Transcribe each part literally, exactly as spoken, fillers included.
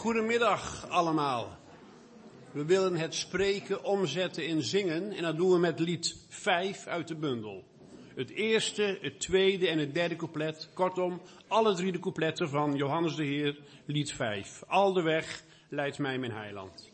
Goedemiddag allemaal. We willen het spreken omzetten in zingen en dat doen we met lied vijf uit de bundel. Het eerste, het tweede en het derde couplet, kortom, alle drie de coupletten van Johannes de Heer, lied vijf. Al de weg leidt mij mijn heiland.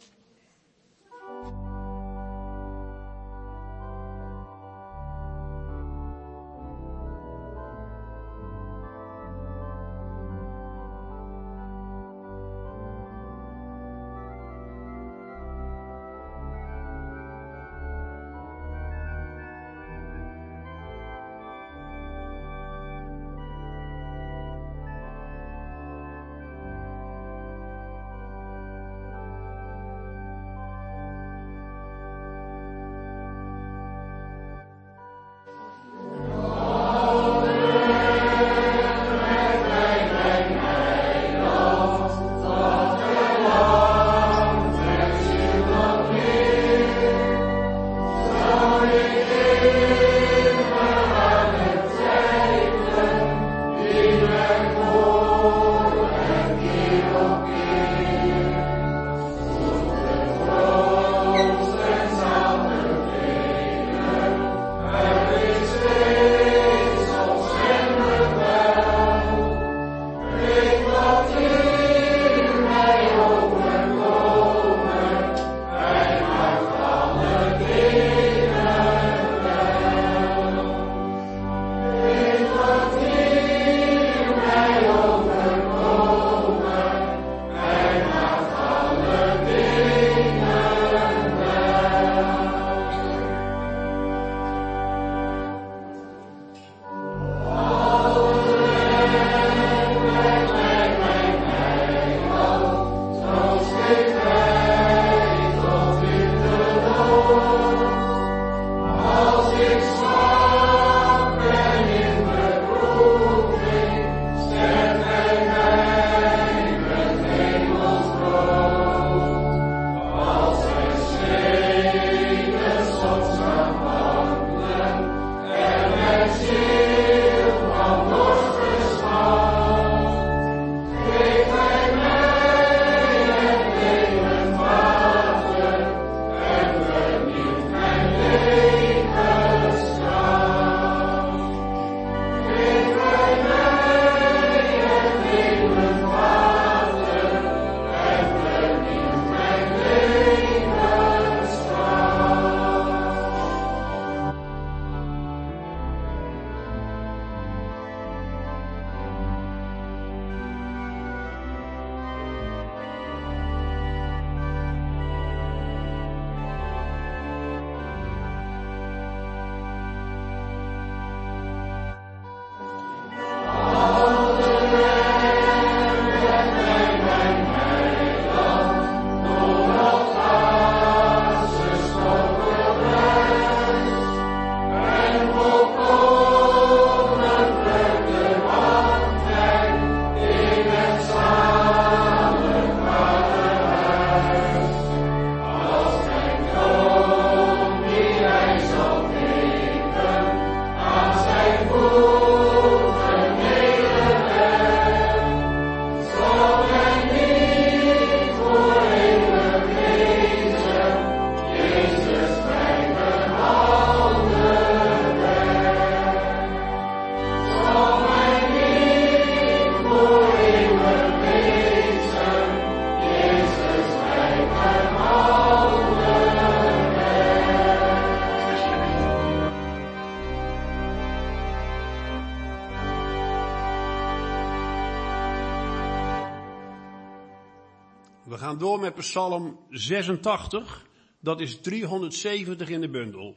We gaan door met Psalm zesentachtig, dat is driehonderdzeventig in de bundel.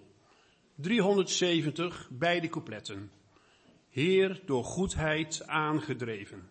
driehonderdzeventig, beide coupletten. Heer, door goedheid aangedreven.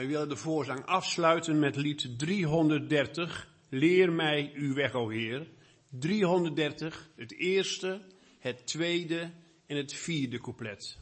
willen de voorzang afsluiten met lied driehonderddertig. Leer mij uw weg, o Heer. driehonderddertig, het eerste, het tweede en het vierde couplet.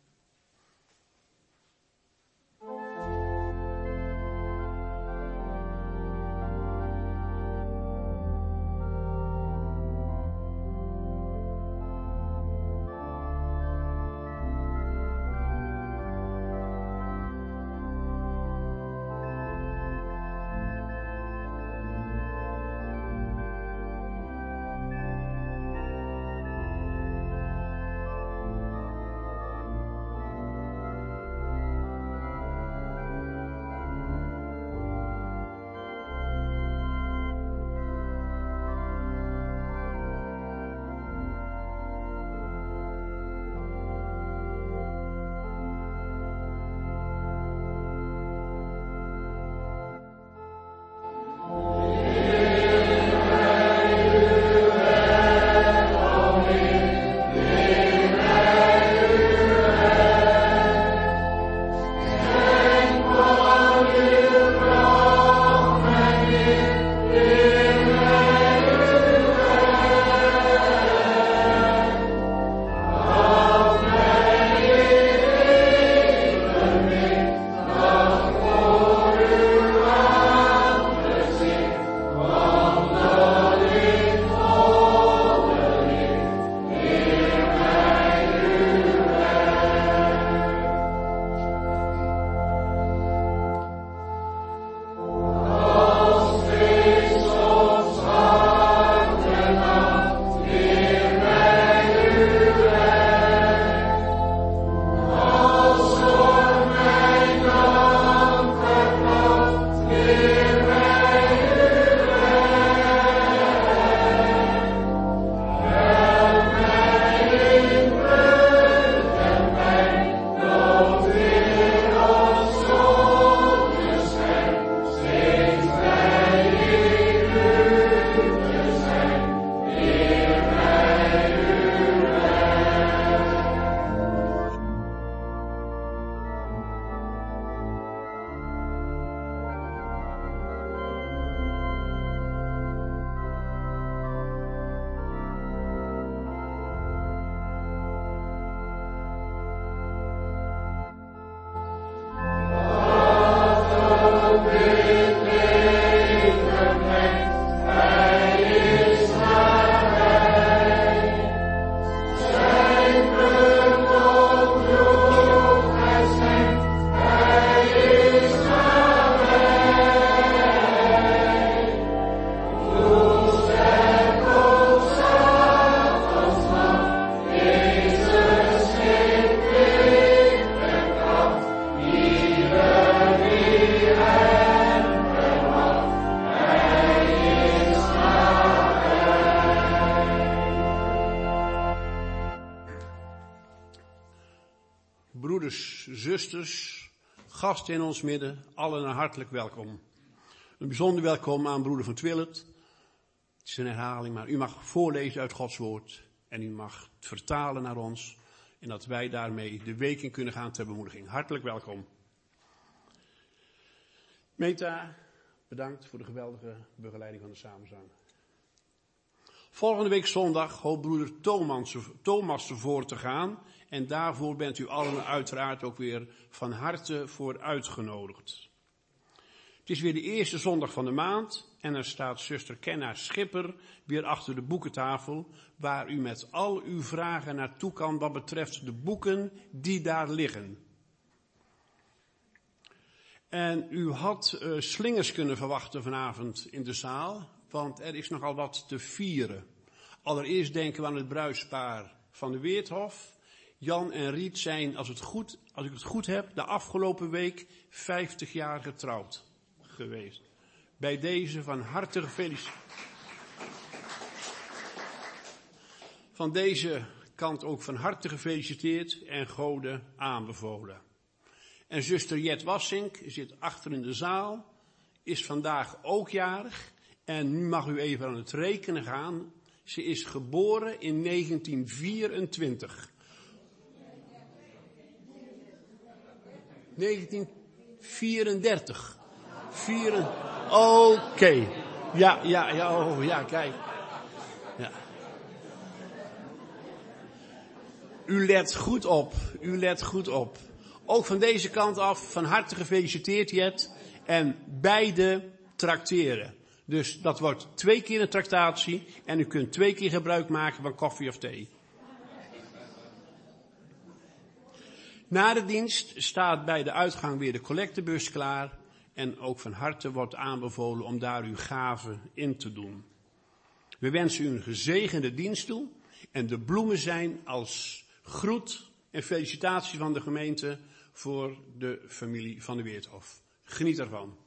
Broeders, zusters, gasten in ons midden, allen hartelijk welkom. Een bijzonder welkom aan broeder van Twillet. Het is een herhaling, maar u mag voorlezen uit Gods woord en u mag het vertalen naar ons. En dat wij daarmee de week in kunnen gaan ter bemoediging. Hartelijk welkom. Meta, bedankt voor de geweldige begeleiding van de samenzang. Volgende week zondag hoopt broeder Thomas, Thomas ervoor te gaan. En daarvoor bent u allen uiteraard ook weer van harte voor uitgenodigd. Het is weer de eerste zondag van de maand. En er staat zuster Kenna Schipper weer achter de boekentafel. Waar u met al uw vragen naartoe kan wat betreft de boeken die daar liggen. En u had uh, slingers kunnen verwachten vanavond in de zaal. Want er is nogal wat te vieren. Allereerst denken we aan het bruidspaar van de Weerthof. Jan en Riet zijn, als, het goed, als ik het goed heb, de afgelopen week vijftig jaar getrouwd geweest. Bij deze van harte gefeliciteerd. Van deze kant ook van harte gefeliciteerd en Gode aanbevolen. En zuster Jet Wassink zit achter in de zaal, is vandaag ook jarig. En nu mag u even aan het rekenen gaan. Ze is geboren in negentien vierentwintig. negentien vierendertig. Vieren... Oké. Okay. Ja, ja, ja, oh, ja, kijk. Ja. U let goed op. U let goed op. Ook van deze kant af, van harte gefeliciteerd, Jet. En beide trakteren. Dus dat wordt twee keer een tractatie. En u kunt twee keer gebruik maken van koffie of thee. Na de dienst staat bij de uitgang weer de collectebus klaar. En ook van harte wordt aanbevolen om daar uw gaven in te doen. We wensen u een gezegende dienst toe. En de bloemen zijn als groet en felicitatie van de gemeente voor de familie van de Weerthof. Geniet ervan.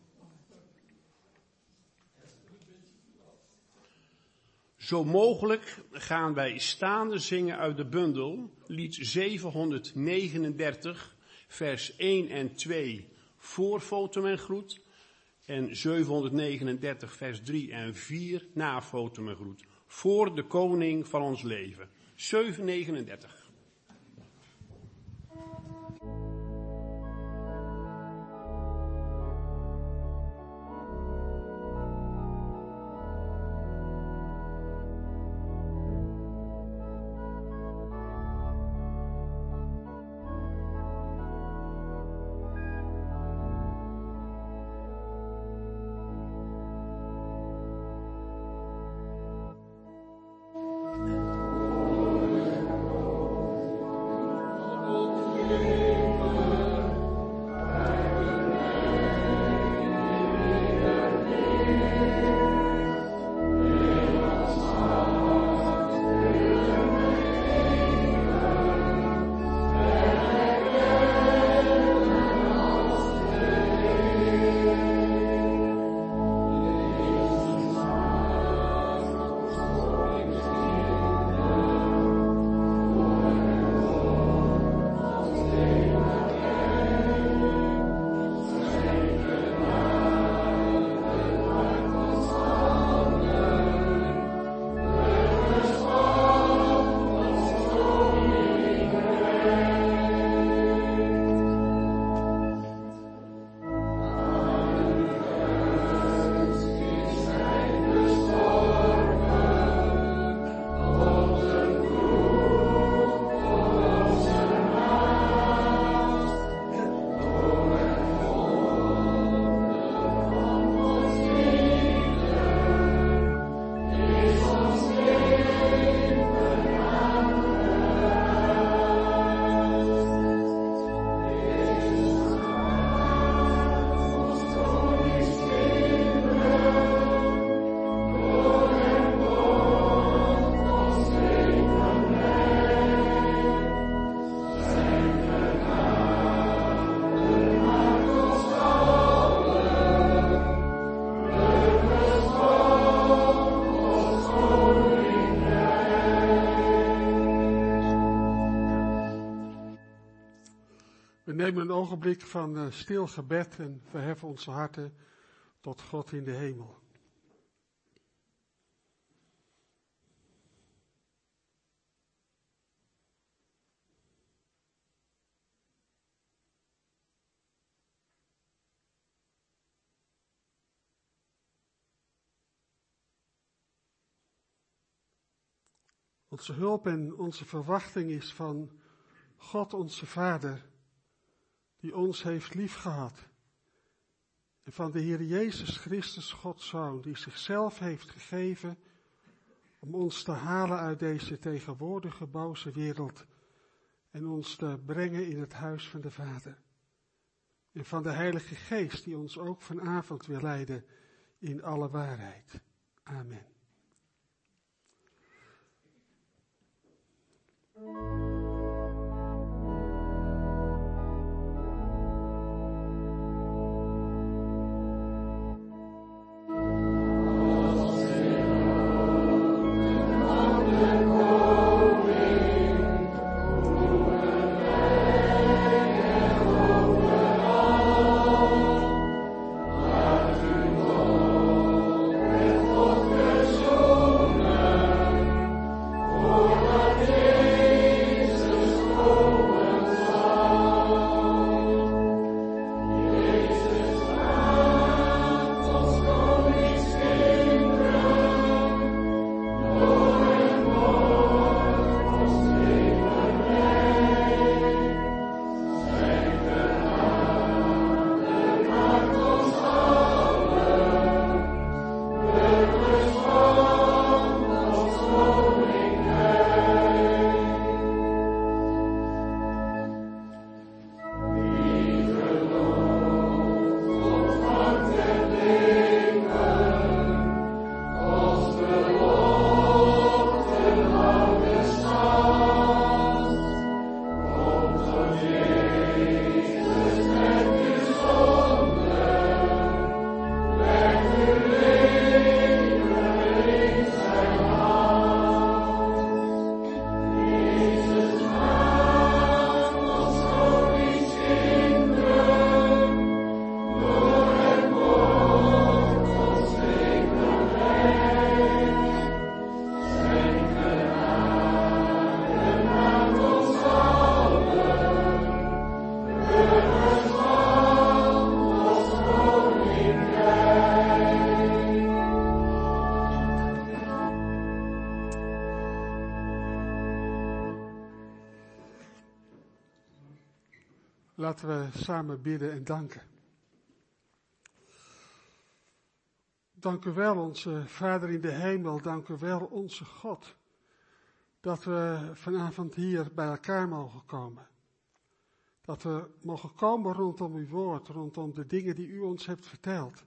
Zo mogelijk gaan wij staande zingen uit de bundel, lied zevenhonderdnegenendertig, vers één en twee, voor Fotum en Groet, en zevenhonderdnegenendertig, vers drie en vier, na Fotum en Groet, voor de koning van ons leven. zevenhonderdnegenendertig. We nemen een ogenblik van uh, stil gebed en verheffen onze harten tot God in de hemel. Onze hulp en onze verwachting is van God onze Vader, die ons heeft liefgehad. En van de Heer Jezus Christus, Gods Zoon, die zichzelf heeft gegeven om ons te halen uit deze tegenwoordige boze wereld en ons te brengen in het huis van de Vader. En van de Heilige Geest, die ons ook vanavond wil leiden in alle waarheid. Amen. Yes. Laten we samen bidden en danken. Dank u wel, onze Vader in de hemel. Dank u wel, onze God. Dat we vanavond hier bij elkaar mogen komen. Dat we mogen komen rondom uw woord, rondom de dingen die u ons hebt verteld.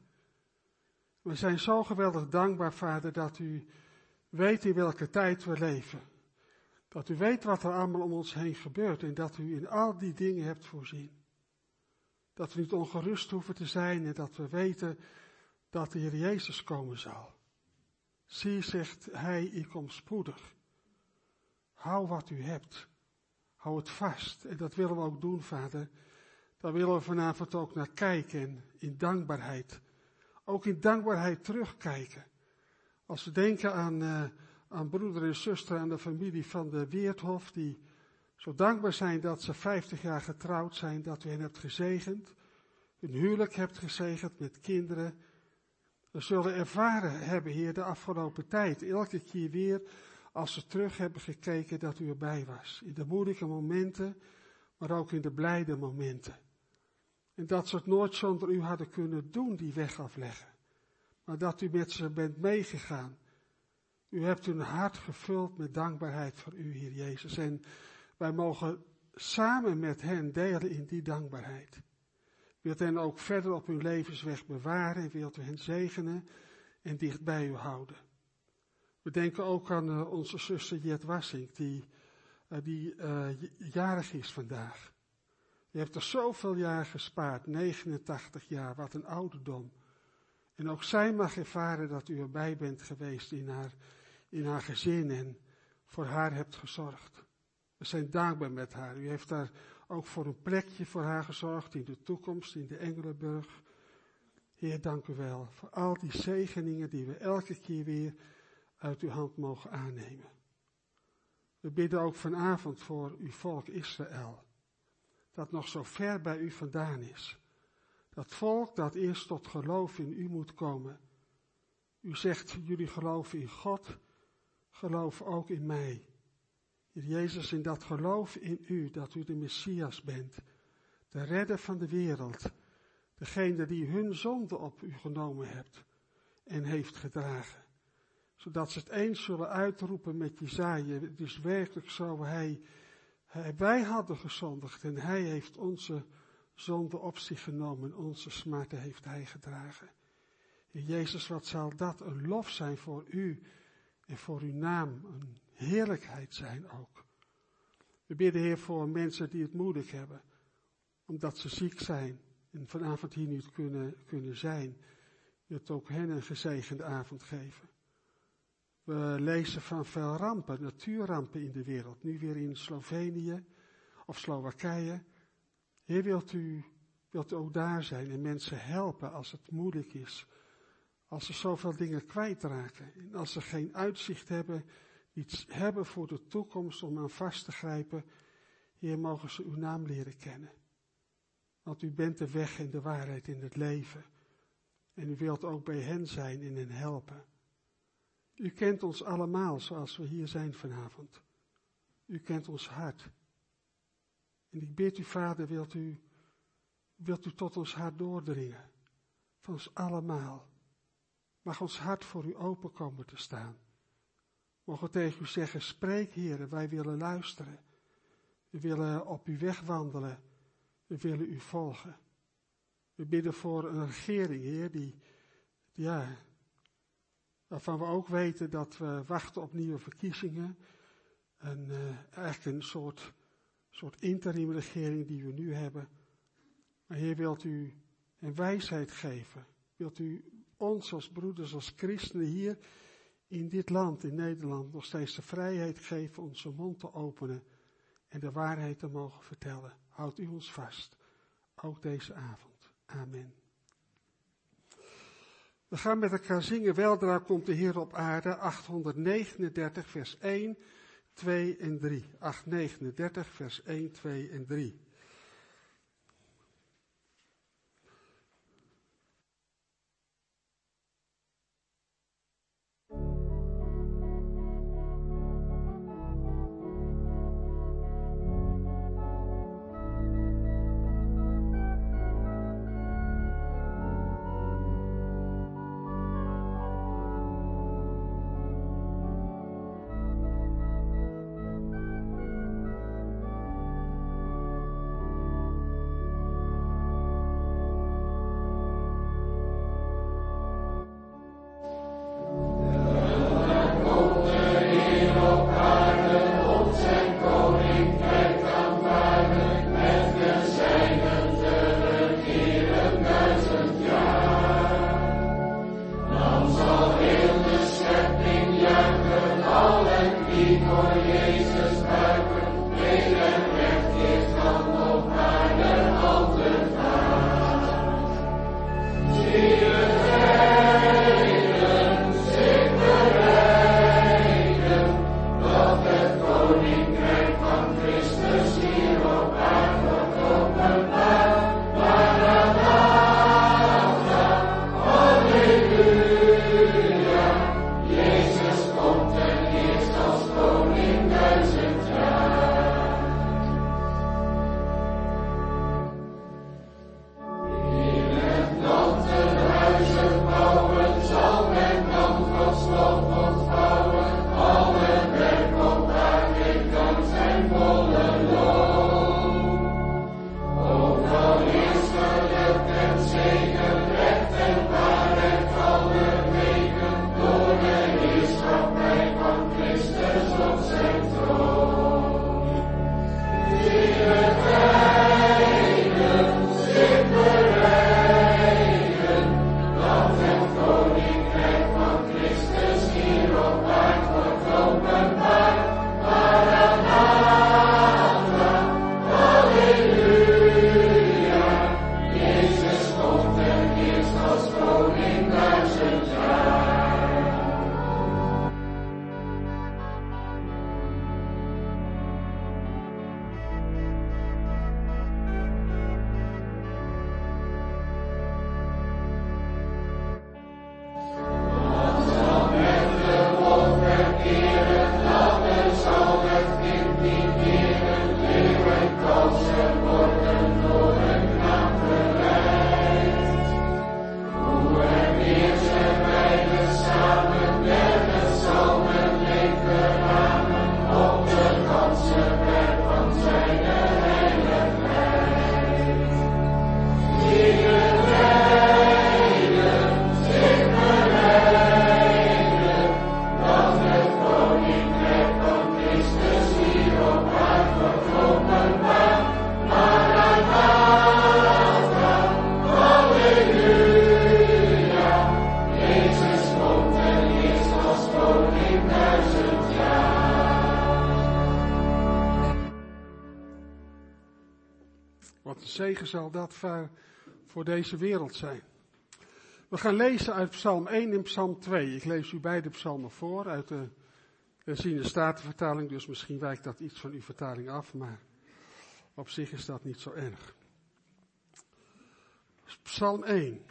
We zijn zo geweldig dankbaar, Vader, dat u weet in welke tijd we leven. Dat u weet wat er allemaal om ons heen gebeurt en dat u in al die dingen hebt voorzien. Dat we niet ongerust hoeven te zijn en dat we weten dat de Heer Jezus komen zal. Zie, zegt hij, ik kom spoedig. Hou wat u hebt. Hou het vast. En dat willen we ook doen, Vader. Daar willen we vanavond ook naar kijken in dankbaarheid. Ook in dankbaarheid terugkijken. Als we denken aan, uh, aan broeder en zuster, aan de familie van de Weerthof, die zo dankbaar zijn dat ze vijftig jaar getrouwd zijn, dat u hen hebt gezegend. Hun huwelijk hebt gezegend met kinderen. We zullen ervaren hebben, Heer, de afgelopen tijd, elke keer weer, als ze terug hebben gekeken, dat u erbij was. In de moeilijke momenten, maar ook in de blijde momenten. En dat ze het nooit zonder u hadden kunnen doen, die weg afleggen. Maar dat u met ze bent meegegaan. U hebt hun hart gevuld met dankbaarheid voor u, Heer Jezus. En wij mogen samen met hen delen in die dankbaarheid. Wilt hen ook verder op hun levensweg bewaren en wilt u hen zegenen en dicht bij u houden. We denken ook aan uh, onze zuster Jet Wassink, die, uh, die uh, jarig is vandaag. Je hebt er zoveel jaar gespaard, negenentachtig jaar, wat een ouderdom. En ook zij mag ervaren dat u erbij bent geweest in haar, in haar gezin en voor haar hebt gezorgd. We zijn dankbaar met haar. U heeft daar ook voor een plekje voor haar gezorgd in de toekomst, in de Engelenburg. Heer, dank u wel voor al die zegeningen die we elke keer weer uit uw hand mogen aannemen. We bidden ook vanavond voor uw volk Israël, dat nog zo ver bij u vandaan is. Dat volk dat eerst tot geloof in u moet komen. U zegt, jullie geloven in God, geloof ook in mij. Heer Jezus, in dat geloof in u, dat u de Messias bent, de redder van de wereld, degene die hun zonde op u genomen hebt en heeft gedragen. Zodat ze het eens zullen uitroepen met Jesaja, het is werkelijk zo, hij, hij, wij hadden gezondigd en hij heeft onze zonde op zich genomen, onze smarten heeft hij gedragen. Heer Jezus, wat zal dat een lof zijn voor u en voor uw naam, een heerlijkheid zijn ook. We bidden, Heer, voor mensen die het moeilijk hebben, omdat ze ziek zijn en vanavond hier niet kunnen, kunnen zijn. Wilt ook hen een gezegende avond geven. We lezen van veel rampen, natuurrampen in de wereld, nu weer in Slovenië of Slowakije. Heer, wilt u, wilt u ook daar zijn en mensen helpen als het moeilijk is, als ze zoveel dingen kwijtraken en als ze geen uitzicht hebben, iets hebben voor de toekomst om aan vast te grijpen. Heer, mogen ze uw naam leren kennen. Want u bent de weg en de waarheid in het leven. En u wilt ook bij hen zijn en hen helpen. U kent ons allemaal zoals we hier zijn vanavond. U kent ons hart. En ik bid u, Vader, wilt u, wilt u tot ons hart doordringen. Van ons allemaal. Mag ons hart voor u open komen te staan. Mogen we tegen u zeggen, spreek, Heer, wij willen luisteren. We willen op uw weg wandelen. We willen u volgen. We bidden voor een regering, Heer, die, die ja, waarvan we ook weten dat we wachten op nieuwe verkiezingen. En uh, eigenlijk een soort, soort interim regering die we nu hebben. Maar Heer, wilt u een wijsheid geven? Wilt u ons als broeders, als christenen hier in dit land, in Nederland, nog steeds de vrijheid geven onze mond te openen en de waarheid te mogen vertellen? Houdt u ons vast, ook deze avond. Amen. We gaan met elkaar zingen, weldra komt de Heer op aarde, achthonderdnegenendertig vers één, twee en drie. achthonderdnegenendertig vers één, twee en drie. Wat een zegen zal dat voor deze wereld zijn. We gaan lezen uit Psalm één en Psalm twee. Ik lees u beide psalmen voor uit de herziene statenvertaling, dus misschien wijkt dat iets van uw vertaling af, maar op zich is dat niet zo erg. Psalm één.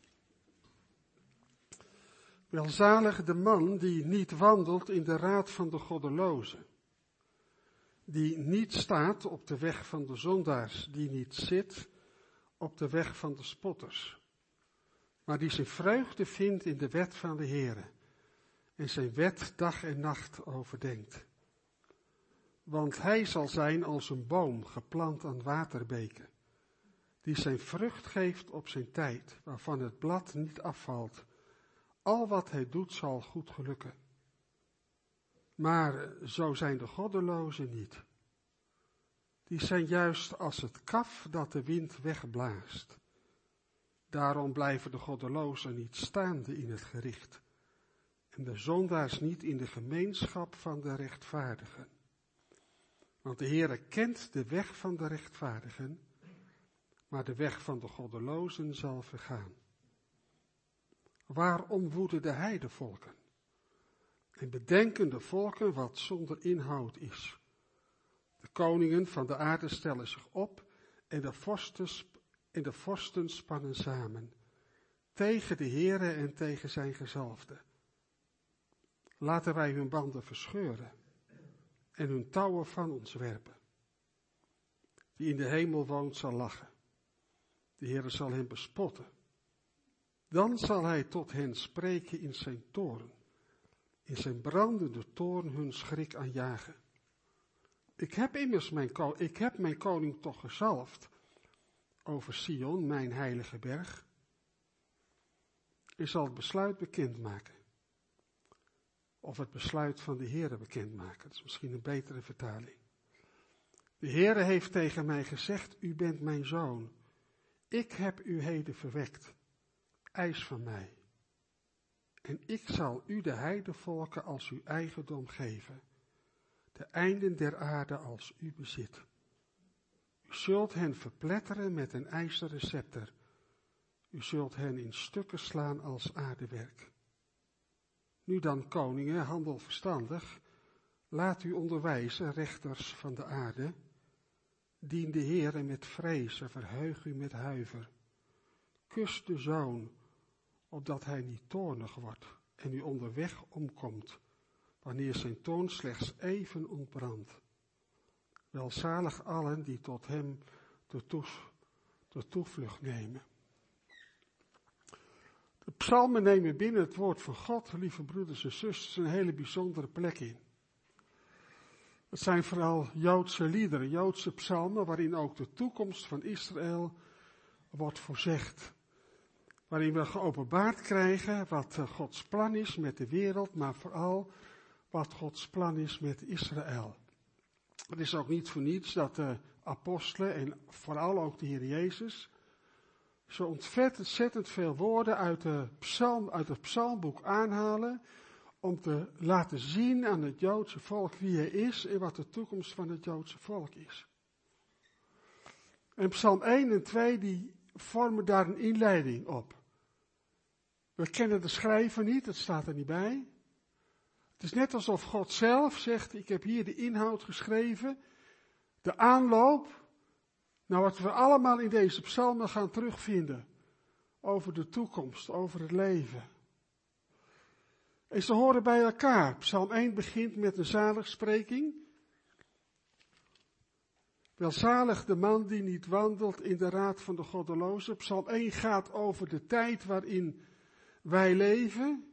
Welzalig de man die niet wandelt in de raad van de goddelozen, die niet staat op de weg van de zondaars, die niet zit op de weg van de spotters, maar die zijn vreugde vindt in de wet van de Heere en zijn wet dag en nacht overdenkt. Want hij zal zijn als een boom geplant aan waterbeken, die zijn vrucht geeft op zijn tijd, waarvan het blad niet afvalt. Al wat hij doet zal goed gelukken. Maar zo zijn de goddelozen niet. Die zijn juist als het kaf dat de wind wegblaast. Daarom blijven de goddelozen niet staande in het gericht, en de zondaars niet in de gemeenschap van de rechtvaardigen. Want de Heere kent de weg van de rechtvaardigen, maar de weg van de goddelozen zal vergaan. Waarom woeden de heidevolken en bedenken de volken wat zonder inhoud is? De koningen van de aarde stellen zich op en de vorsten, en de vorsten spannen samen tegen de Heere en tegen zijn gezalfde. Laten wij hun banden verscheuren en hun touwen van ons werpen. Die in de hemel woont zal lachen. De Heere zal hen bespotten. Dan zal hij tot hen spreken in zijn toorn, in zijn brandende toorn hun schrik aanjagen. Ik heb immers mijn, ko- ik heb mijn koning toch gezalfd over Sion, mijn heilige berg. Ik zal het besluit bekendmaken. of het besluit van de Heere bekendmaken. Dat is misschien een betere vertaling. De Heere heeft tegen mij gezegd, u bent mijn zoon. Ik heb u heden verwekt. Eis van mij. En ik zal u de heidevolken als uw eigendom geven. De einden der aarde als uw bezit. U zult hen verpletteren met een ijzeren scepter. U zult hen in stukken slaan als aardewerk. Nu dan, koningen, handel verstandig. Laat u onderwijzen, rechters van de aarde. Dien de Heere met vrezen, verheug u met huiver. Kus de zoon, opdat hij niet toornig wordt en u onderweg omkomt, wanneer zijn toorn slechts even ontbrandt. Welzalig allen die tot hem de, toes, de toevlucht nemen. De psalmen nemen binnen het woord van God, lieve broeders en zusters, een hele bijzondere plek in. Het zijn vooral Joodse liederen, Joodse psalmen, waarin ook de toekomst van Israël wordt voorzegd. Waarin we geopenbaard krijgen wat Gods plan is met de wereld, maar vooral wat Gods plan is met Israël. Het is ook niet voor niets dat de apostelen en vooral ook de Heer Jezus zo ontzettend veel woorden uit, de psalm, uit het psalmboek aanhalen om te laten zien aan het Joodse volk wie hij is en wat de toekomst van het Joodse volk is. En psalm één en twee die vormen daar een inleiding op. We kennen de schrijver niet, dat staat er niet bij. Het is net alsof God zelf zegt, ik heb hier de inhoud geschreven, de aanloop, nou wat we allemaal in deze psalmen gaan terugvinden, over de toekomst, over het leven. En ze horen bij elkaar. Psalm één begint met een zaligspreking. Welzalig de man die niet wandelt in de raad van de goddelozen. Psalm één gaat over de tijd waarin wij leven.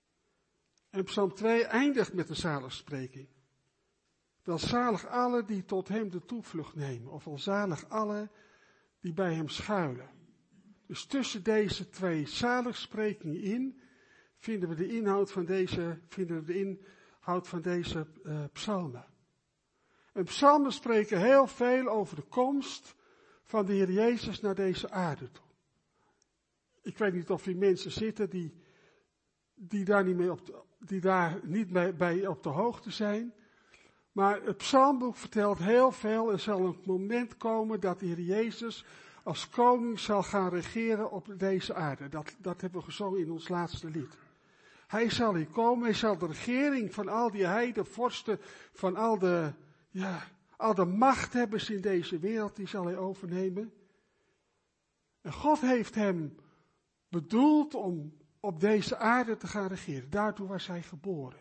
En Psalm twee eindigt met een zaligspreking. Welzalig alle die tot hem de toevlucht nemen. Of welzalig alle die bij hem schuilen. Dus tussen deze twee zaligsprekingen in vinden we de inhoud van deze, vinden we de inhoud van deze uh, psalmen. En psalmen spreken heel veel over de komst van de Heer Jezus naar deze aarde toe. Ik weet niet of hier mensen zitten die, die daar niet mee op de, die daar niet mee, bij op de hoogte zijn. Maar het psalmboek vertelt heel veel. Er zal een moment komen dat de Heer Jezus als koning zal gaan regeren op deze aarde. Dat, dat hebben we gezongen in ons laatste lied. Hij zal hier komen, hij zal de regering van al die heiden, vorsten, van al de, ja, al de machthebbers in deze wereld, die zal hij overnemen. En God heeft hem bedoeld om op deze aarde te gaan regeren. Daartoe was hij geboren.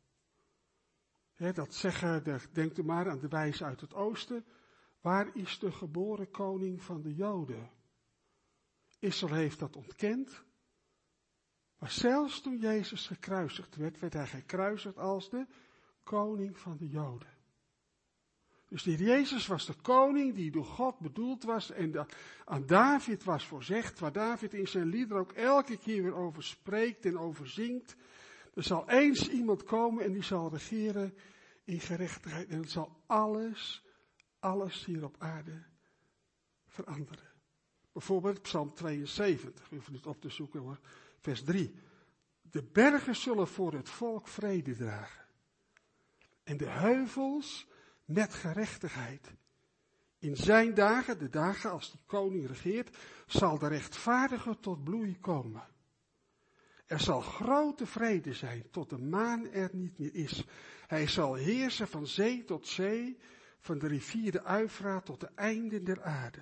He, dat zeggen, de, denkt u maar aan de wijze uit het oosten. Waar is de geboren koning van de Joden? Israël heeft dat ontkend. Maar zelfs toen Jezus gekruisigd werd, werd hij gekruisigd als de koning van de Joden. Dus de Heer Jezus was de koning die door God bedoeld was en dat aan David was voorzegd, waar David in zijn lieder ook elke keer weer over spreekt en over zingt. Er zal eens iemand komen en die zal regeren in gerechtigheid en het zal alles, alles hier op aarde veranderen. Bijvoorbeeld Psalm tweeënzeventig, we hoeven het op te zoeken hoor, vers drie. De bergen zullen voor het volk vrede dragen en de heuvels met gerechtigheid. In zijn dagen, de dagen als de koning regeert, zal de rechtvaardige tot bloei komen. Er zal grote vrede zijn, tot de maan er niet meer is. Hij zal heersen van zee tot zee, van de rivier de Uifraat tot de einden der aarde.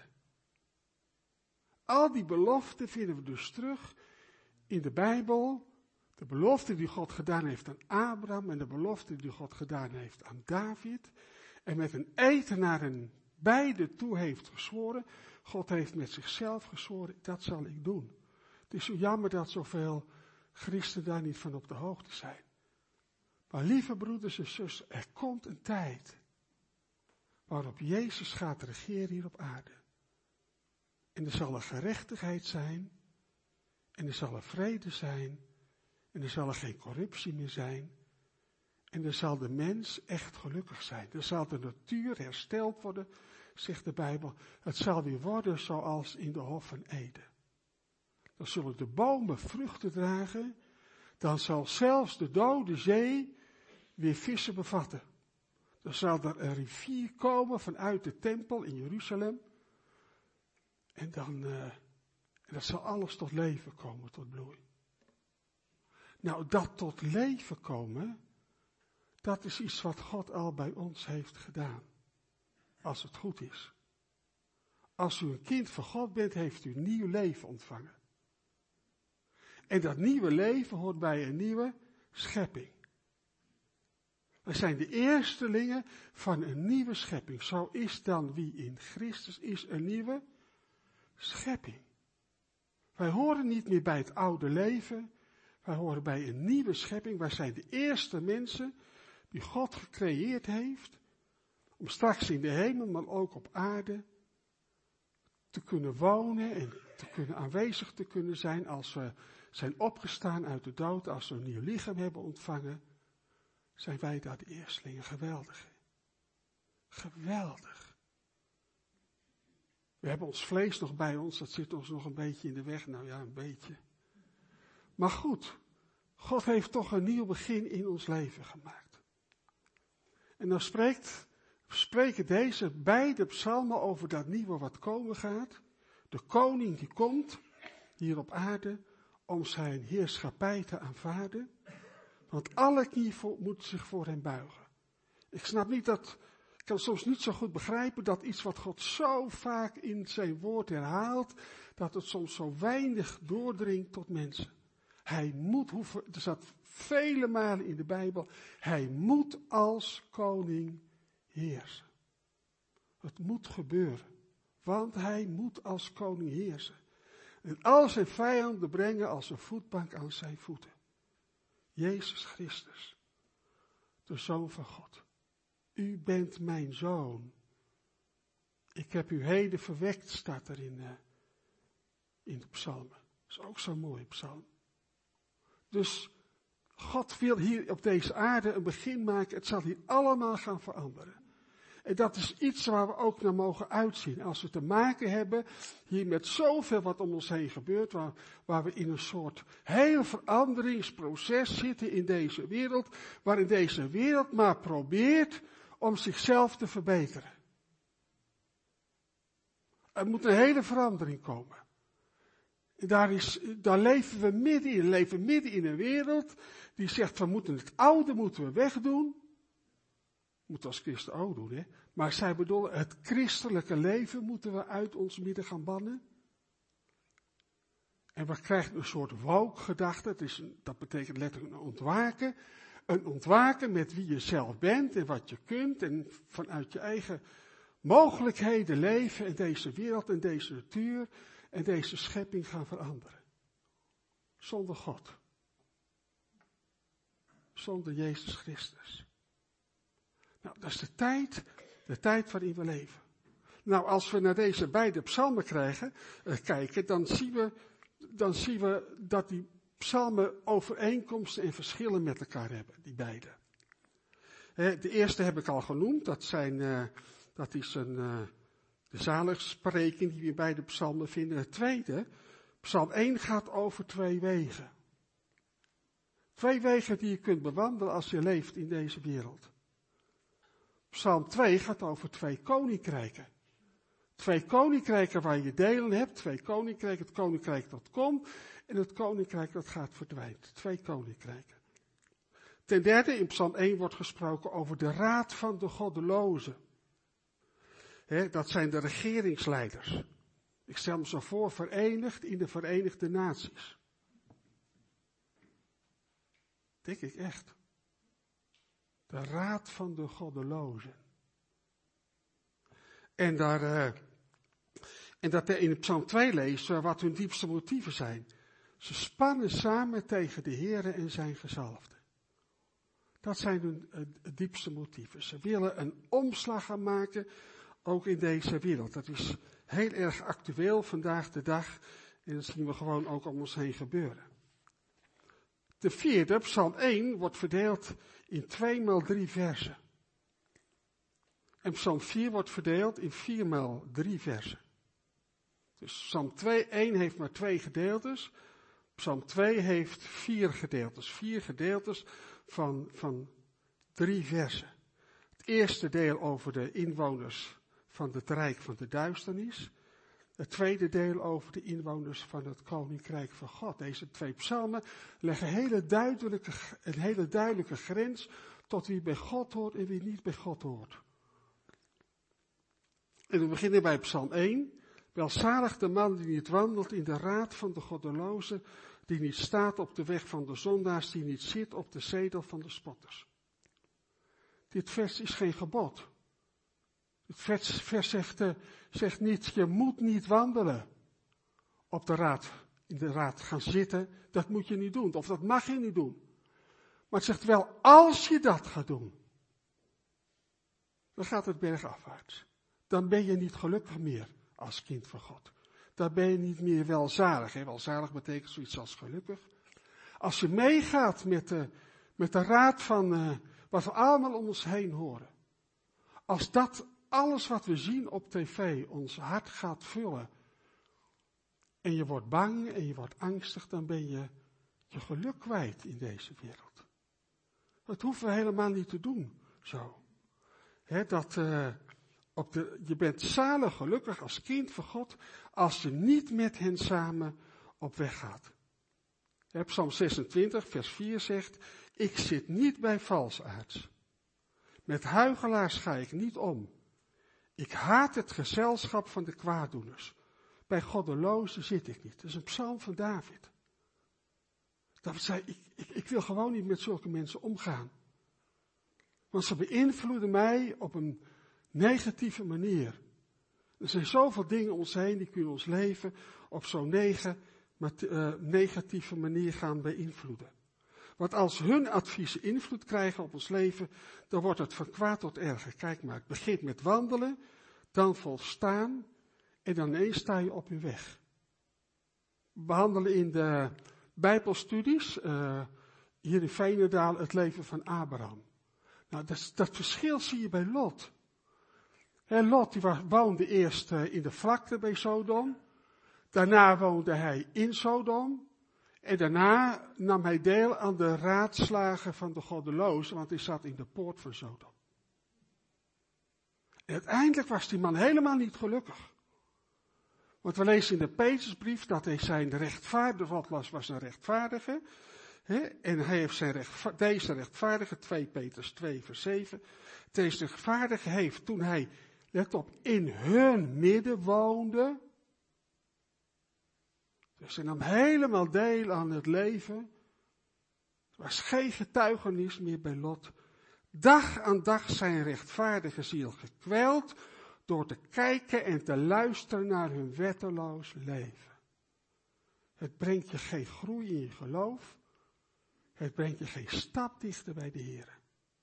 Al die beloften vinden we dus terug in de Bijbel. De belofte die God gedaan heeft aan Abraham en de belofte die God gedaan heeft aan David. En met een eed naar hen beide toe heeft gezworen. God heeft met zichzelf gezworen, dat zal ik doen. Het is zo jammer dat zoveel christenen daar niet van op de hoogte zijn. Maar lieve broeders en zusters, er komt een tijd waarop Jezus gaat regeren hier op aarde. En er zal een gerechtigheid zijn, en er zal een vrede zijn, en er zal er geen corruptie meer zijn, En dan zal de mens echt gelukkig zijn. Dan zal de natuur hersteld worden, zegt de Bijbel. Het zal weer worden zoals in de Hof van Eden. Dan zullen de bomen vruchten dragen. Dan zal zelfs de dode zee weer vissen bevatten. Dan zal er een rivier komen vanuit de tempel in Jeruzalem. En dan, uh, en dan zal alles tot leven komen, tot bloei. Nou, dat tot leven komen, dat is iets wat God al bij ons heeft gedaan. Als het goed is. Als u een kind van God bent, heeft u een nieuw leven ontvangen. En dat nieuwe leven hoort bij een nieuwe schepping. We zijn de eerstelingen van een nieuwe schepping. Zo is dan wie in Christus is een nieuwe schepping. Wij horen niet meer bij het oude leven. Wij horen bij een nieuwe schepping. Wij zijn de eerste mensen die God gecreëerd heeft. Om straks in de hemel, maar ook op aarde te kunnen wonen en te kunnen aanwezig te kunnen zijn als we zijn opgestaan uit de dood, als we een nieuw lichaam hebben ontvangen. Zijn wij daar de eerstelingen. Geweldig. Geweldig. We hebben ons vlees nog bij ons, dat zit ons nog een beetje in de weg. Nou ja, een beetje. Maar goed, God heeft toch een nieuw begin in ons leven gemaakt. En dan spreekt, spreken deze beide psalmen over dat nieuwe wat komen gaat. De koning die komt hier op aarde om zijn heerschappij te aanvaarden. Want alle knie moet zich voor hem buigen. Ik snap niet dat, ik kan soms niet zo goed begrijpen dat iets wat God zo vaak in zijn woord herhaalt, dat het soms zo weinig doordringt tot mensen. Hij moet, hoeven, er staat vele malen in de Bijbel, hij moet als koning heersen. Het moet gebeuren, want hij moet als koning heersen. En al zijn vijanden brengen als een voetbank aan zijn voeten. Jezus Christus, de Zoon van God. U bent mijn Zoon. Ik heb u heden verwekt, staat er in, uh, in de psalmen. Dat is ook zo'n mooie psalm. Dus God wil hier op deze aarde een begin maken. Het zal hier allemaal gaan veranderen. En dat is iets waar we ook naar mogen uitzien. Als we te maken hebben hier met zoveel wat om ons heen gebeurt. Waar, waar we in een soort heel veranderingsproces zitten in deze wereld. Waarin deze wereld maar probeert om zichzelf te verbeteren. Er moet een hele verandering komen. En daar, is, daar leven we midden in. We leven midden in een wereld die zegt, we moeten het oude moeten we wegdoen. Moeten als christen ook doen, hè. Maar zij bedoelen, het christelijke leven moeten we uit ons midden gaan bannen. En we krijgen een soort woke-gedachte. Het is een, dat betekent letterlijk een ontwaken. Een ontwaken met wie je zelf bent en wat je kunt. En vanuit je eigen mogelijkheden leven in deze wereld en deze natuur en deze schepping gaan veranderen. Zonder God. Zonder Jezus Christus. Nou, dat is de tijd, de tijd waarin we leven. Nou, als we naar deze beide psalmen krijgen, uh, kijken, dan zien we, dan zien we dat die psalmen overeenkomsten en verschillen met elkaar hebben, die beide. He, de eerste heb ik al genoemd, dat zijn, uh, dat is een, uh, de zaligspreking die we in beide psalmen vinden. Het tweede, psalm één gaat over twee wegen. Twee wegen die je kunt bewandelen als je leeft in deze wereld. Psalm twee gaat over twee koninkrijken. Twee koninkrijken waar je delen hebt. Twee koninkrijken, het koninkrijk dat komt en het koninkrijk dat gaat verdwijnen. Twee koninkrijken. Ten derde, in Psalm één wordt gesproken over de raad van de goddelozen. He, dat zijn de regeringsleiders. Ik stel me zo voor, verenigd in de Verenigde Naties. Denk ik echt. De raad van de goddelozen. En, daar, uh, en dat er in Psalm twee lezen wat hun diepste motieven zijn. Ze spannen samen tegen de Heere en zijn gezalfde. Dat zijn hun uh, diepste motieven. Ze willen een omslag gaan maken, ook in deze wereld. Dat is heel erg actueel vandaag de dag. En dat zien we gewoon ook om ons heen gebeuren. De vierde, Psalm één, wordt verdeeld in twee maal drie versen. En Psalm vier wordt verdeeld in vier maal drie versen. Dus Psalm twee, één heeft maar twee gedeeltes. Psalm twee heeft vier gedeeltes. Vier gedeeltes van, van drie versen. Het eerste deel over de inwoners van het rijk van de duisternis. Het tweede deel over de inwoners van het koninkrijk van God. Deze twee psalmen leggen hele duidelijke, een hele duidelijke grens tot wie bij God hoort en wie niet bij God hoort. En we beginnen bij Psalm één. Welzalig de man die niet wandelt in de raad van de goddelozen, die niet staat op de weg van de zondaars, die niet zit op de zetel van de spotters. Dit vers is geen gebod. Het vers, vers zegt, uh, zegt niet, je moet niet wandelen op de raad, in de raad gaan zitten. Dat moet je niet doen, of dat mag je niet doen. Maar het zegt wel, als je dat gaat doen, dan gaat het bergafwaarts. Dan ben je niet gelukkig meer als kind van God. Dan ben je niet meer welzalig. Hè? Welzalig betekent zoiets als gelukkig. Als je meegaat met de, met de raad van uh, wat we allemaal om ons heen horen. Als dat alles wat we zien op tv ons hart gaat vullen. En je wordt bang en je wordt angstig, dan ben je je geluk kwijt in deze wereld. Dat hoeven we helemaal niet te doen, zo. He, dat, uh, op de, je bent zalig gelukkig als kind van God, als je niet met hen samen op weg gaat. He, Psalm zesentwintig, vers vier zegt, ik zit niet bij valsaards. Met huichelaars ga ik niet om. Ik haat het gezelschap van de kwaaddoeners. Bij goddelozen zit ik niet. Dat is een psalm van David. David zei, ik, ik, ik wil gewoon niet met zulke mensen omgaan. Want ze beïnvloeden mij op een negatieve manier. Er zijn zoveel dingen om ons heen die kunnen ons leven op zo'n negen, uh, negatieve manier gaan beïnvloeden. Want als hun adviezen invloed krijgen op ons leven, dan wordt het van kwaad tot erger. Kijk maar, het begint met wandelen, dan volstaan en dan ineens sta je op je weg. We behandelen in de Bijbelstudies, uh, hier in Veenendaal, het leven van Abraham. Nou, dat, dat verschil zie je bij Lot. He, Lot die was, woonde eerst uh, in de vlakte bij Sodom. Daarna woonde hij in Sodom. En daarna nam hij deel aan de raadslagen van de goddelozen, want hij zat in de poort van Sodom. En uiteindelijk was die man helemaal niet gelukkig. Want we lezen in de Petrusbrief dat hij zijn rechtvaardige, was, was een rechtvaardige. He, en hij heeft zijn rechtva- deze rechtvaardige, twee Petrus twee vers zeven. Deze rechtvaardige heeft toen hij, let op, in hun midden woonde. Dus hij nam helemaal deel aan het leven. Er was geen getuigenis meer bij Lot. Dag aan dag zijn rechtvaardige ziel gekweld door te kijken en te luisteren naar hun wetteloos leven. Het brengt je geen groei in je geloof. Het brengt je geen stap dichter bij de Heer.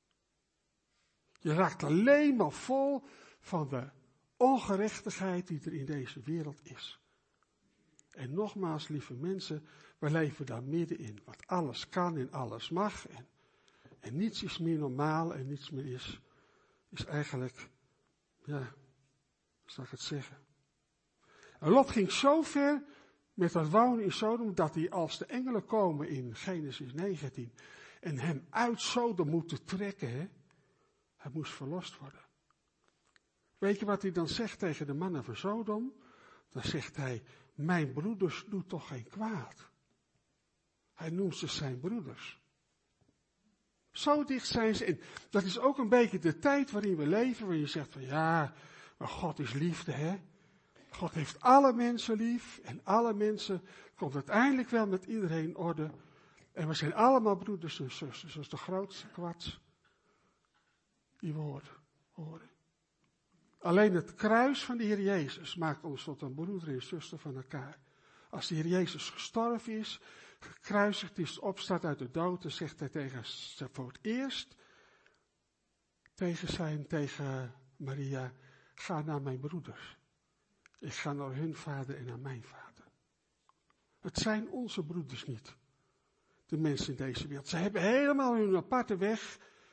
Je raakt alleen maar vol van de ongerechtigheid die er in deze wereld is. En nogmaals, lieve mensen, we leven daar middenin. Wat alles kan en alles mag. En, en niets is meer normaal en niets meer is, is eigenlijk, ja, hoe zal ik het zeggen. En Lot ging zo ver met dat wonen in Sodom, dat hij als de engelen komen in Genesis negentien en hem uit Sodom moeten trekken, hè, hij moest verlost worden. Weet je wat hij dan zegt tegen de mannen van Sodom? Dan zegt hij, mijn broeders doen toch geen kwaad. Hij noemt ze zijn broeders. Zo dicht zijn ze. En dat is ook een beetje de tijd waarin we leven, waar je zegt van ja, maar God is liefde, hè. God heeft alle mensen lief en alle mensen komt uiteindelijk wel met iedereen in orde. En we zijn allemaal broeders en zusters. Dat is de grootste kwats die we horen. Alleen het kruis van de Heer Jezus maakt ons tot een broeder en zuster van elkaar. Als de Heer Jezus gestorven is, gekruisigd is, opstaat uit de dood, dan zegt hij tegen ze voor het eerst tegen zijn, tegen Maria, ga naar mijn broeders. Ik ga naar hun vader en naar mijn vader. Het zijn onze broeders niet, de mensen in deze wereld. Ze hebben helemaal hun aparte weg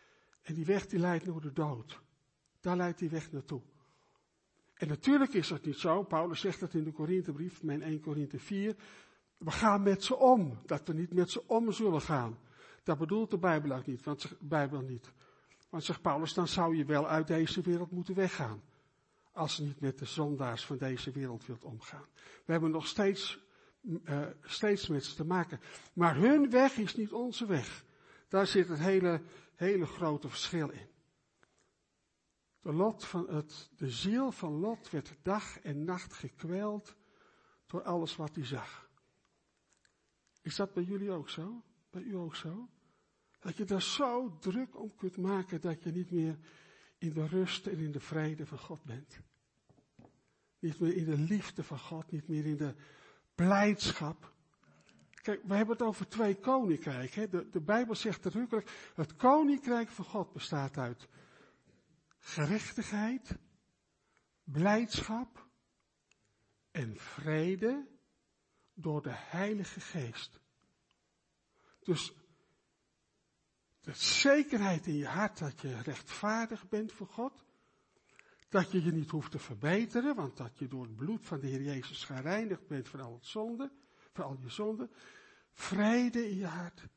En die weg die leidt naar de dood. Daar leidt die weg naartoe. En natuurlijk is dat niet zo. Paulus zegt dat in de Korinthebrief, mijn eerste Korinthe vier. We gaan met ze om. Dat we niet met ze om zullen gaan. Dat bedoelt de Bijbel ook niet. Want, de Bijbel niet. Want zegt Paulus, dan zou je wel uit deze wereld moeten weggaan. Als je niet met de zondaars van deze wereld wilt omgaan. We hebben nog steeds, uh, steeds met ze te maken. Maar hun weg is niet onze weg. Daar zit het hele, hele grote verschil in. De, Lot van het, de ziel van Lot werd dag en nacht gekweld door alles wat hij zag. Is dat bij jullie ook zo? Bij u ook zo? Dat je daar zo druk om kunt maken dat je niet meer in de rust en in de vrede van God bent. Niet meer in de liefde van God, niet meer in de blijdschap. Kijk, we hebben het over twee koninkrijken. De, de Bijbel zegt nadrukkelijk, het koninkrijk van God bestaat uit gerechtigheid, blijdschap en vrede door de Heilige Geest. Dus de zekerheid in je hart dat je rechtvaardig bent voor God. Dat je je niet hoeft te verbeteren, want dat je door het bloed van de Heer Jezus gereinigd bent van al het zonde, van al je zonden. Vrede in je hart.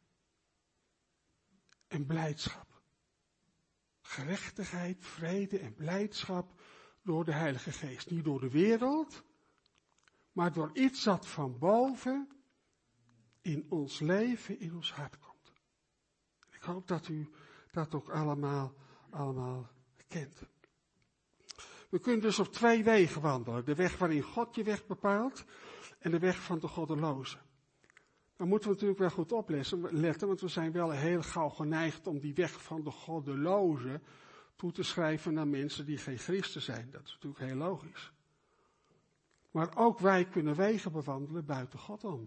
En blijdschap. Gerechtigheid, vrede en blijdschap door de Heilige Geest. Niet door de wereld, maar door iets dat van boven in ons leven, in ons hart komt. Ik hoop dat u dat ook allemaal, allemaal kent. We kunnen dus op twee wegen wandelen. De weg waarin God je weg bepaalt en de weg van de goddelozen. Dan moeten we natuurlijk wel goed opletten, want we zijn wel heel gauw geneigd om die weg van de goddelozen toe te schrijven naar mensen die geen christen zijn. Dat is natuurlijk heel logisch. Maar ook wij kunnen wegen bewandelen buiten God om.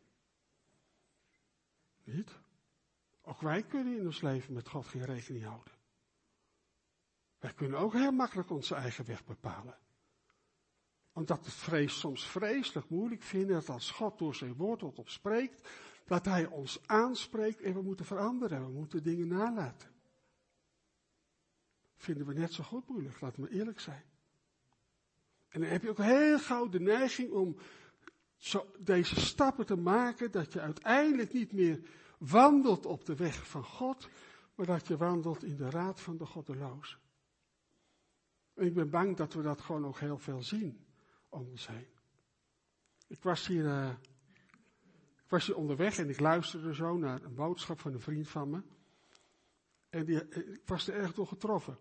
Niet? Ook wij kunnen in ons leven met God geen rekening houden. Wij kunnen ook heel makkelijk onze eigen weg bepalen. Omdat het vrees soms vreselijk moeilijk vinden dat als God door zijn woord tot ons spreekt, dat hij ons aanspreekt en we moeten veranderen. We moeten dingen nalaten. Vinden we net zo goed moeilijk, laten we eerlijk zijn. En dan heb je ook heel gauw de neiging om zo deze stappen te maken, dat je uiteindelijk niet meer wandelt op de weg van God, maar dat je wandelt in de raad van de goddelozen. En ik ben bang dat we dat gewoon ook heel veel zien om ons heen. Ik was hier, uh, ik was hier onderweg en ik luisterde zo naar een boodschap van een vriend van me. En die, ik was er erg door getroffen.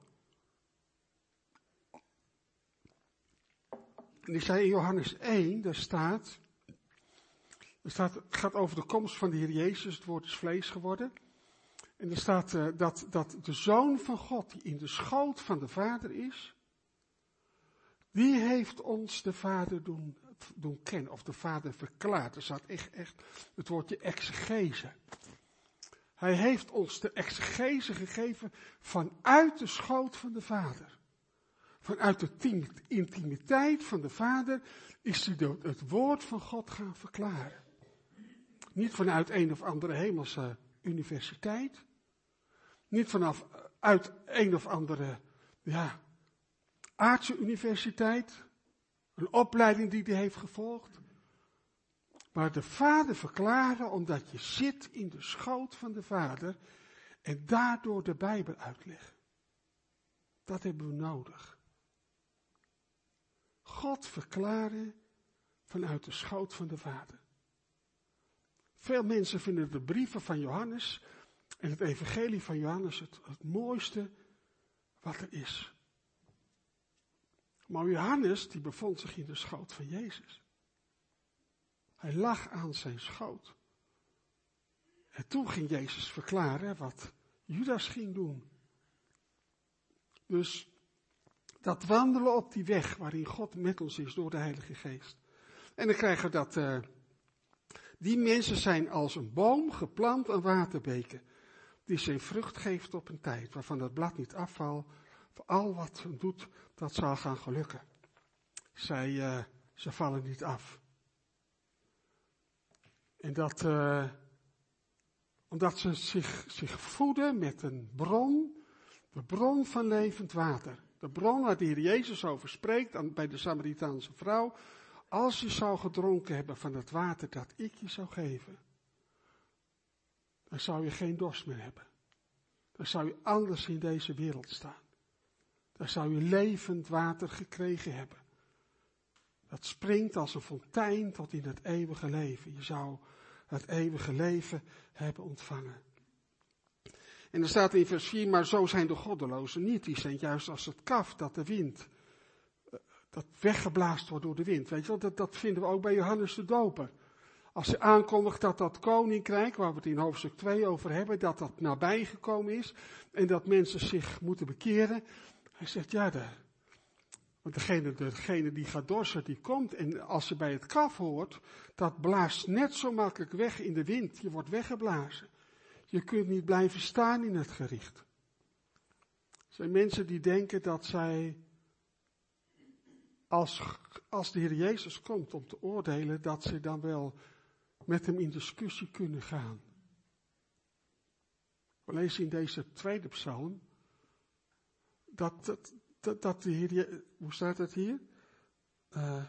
En die zei in Johannes één, daar staat, er staat, het gaat over de komst van de Heer Jezus, het woord is vlees geworden. En er staat uh, dat, dat de Zoon van God, die in de schoot van de Vader is, die heeft ons de Vader doen, doen kennen, of de Vader verklaard. Er staat echt, echt het woordje exegese. Hij heeft ons de exegese gegeven vanuit de schoot van de Vader. Vanuit de intimiteit van de Vader is hij het woord van God gaan verklaren. Niet vanuit een of andere hemelse universiteit. Niet vanaf uit een of andere, ja, aardse universiteit. Een opleiding die hij heeft gevolgd. Maar de Vader verklaren omdat je zit in de schoot van de Vader en daardoor de Bijbel uitleggen. Dat hebben we nodig. God verklaren vanuit de schoot van de Vader. Veel mensen vinden de brieven van Johannes en het evangelie van Johannes het, het mooiste wat er is. Maar Johannes, die bevond zich in de schoot van Jezus. Hij lag aan zijn schoot. En toen ging Jezus verklaren wat Judas ging doen. Dus dat wandelen op die weg waarin God met ons is door de Heilige Geest. En dan krijgen we dat, uh, die mensen zijn als een boom geplant aan waterbeken, die zijn vrucht geeft op een tijd, waarvan het blad niet afvalt. Voor al wat het doet, dat zal gaan gelukken. Zij, uh, ze vallen niet af. En dat, uh, omdat ze zich, zich voeden met een bron De bron van levend water. De bron waar de Heer Jezus over spreekt bij de Samaritaanse vrouw. Als je zou gedronken hebben van het water dat ik je zou geven, dan zou je geen dorst meer hebben. Dan zou je anders in deze wereld staan. Dan zou je levend water gekregen hebben. Dat springt als een fontein tot in het eeuwige leven. Je zou het eeuwige leven hebben ontvangen. En er staat in vers vier, maar zo zijn de goddelozen niet. Die zijn juist als het kaf dat de wind, dat weggeblaast wordt door de wind. Weet je wel, dat, dat vinden we ook bij Johannes de Doper. Als hij aankondigt dat dat koninkrijk, waar we het in hoofdstuk twee over hebben, dat dat nabij gekomen is. En dat mensen zich moeten bekeren. Hij zegt, ja, de, want degene, degene die gaat dorsen, die komt. En als je bij het kaf hoort, dat blaast net zo makkelijk weg in de wind. Je wordt weggeblazen. Je kunt niet blijven staan in het gericht. Er zijn mensen die denken dat zij, als, als de Heer Jezus komt om te oordelen, dat ze dan wel met hem in discussie kunnen gaan. We lezen in deze tweede psalm, dat, dat, dat, dat de Heer, hoe staat het hier? Uh,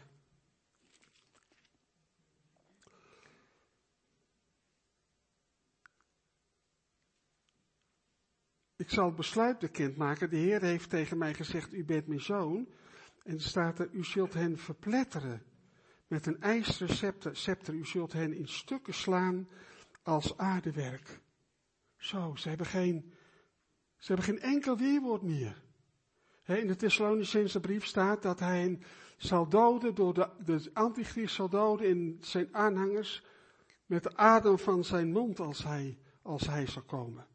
Ik zal het besluit bekendmaken. De Heer heeft tegen mij gezegd, u bent mijn zoon. En er staat er, u zult hen verpletteren met een ijzeren scepter. scepter. U zult hen in stukken slaan als aardewerk. Zo, ze hebben geen, ze hebben geen enkel weerwoord meer. He, in de Thessalonicense brief staat dat hij hen zal doden, door de, de antichrist zal doden in zijn aanhangers, met de adem van zijn mond als hij, als hij zal komen.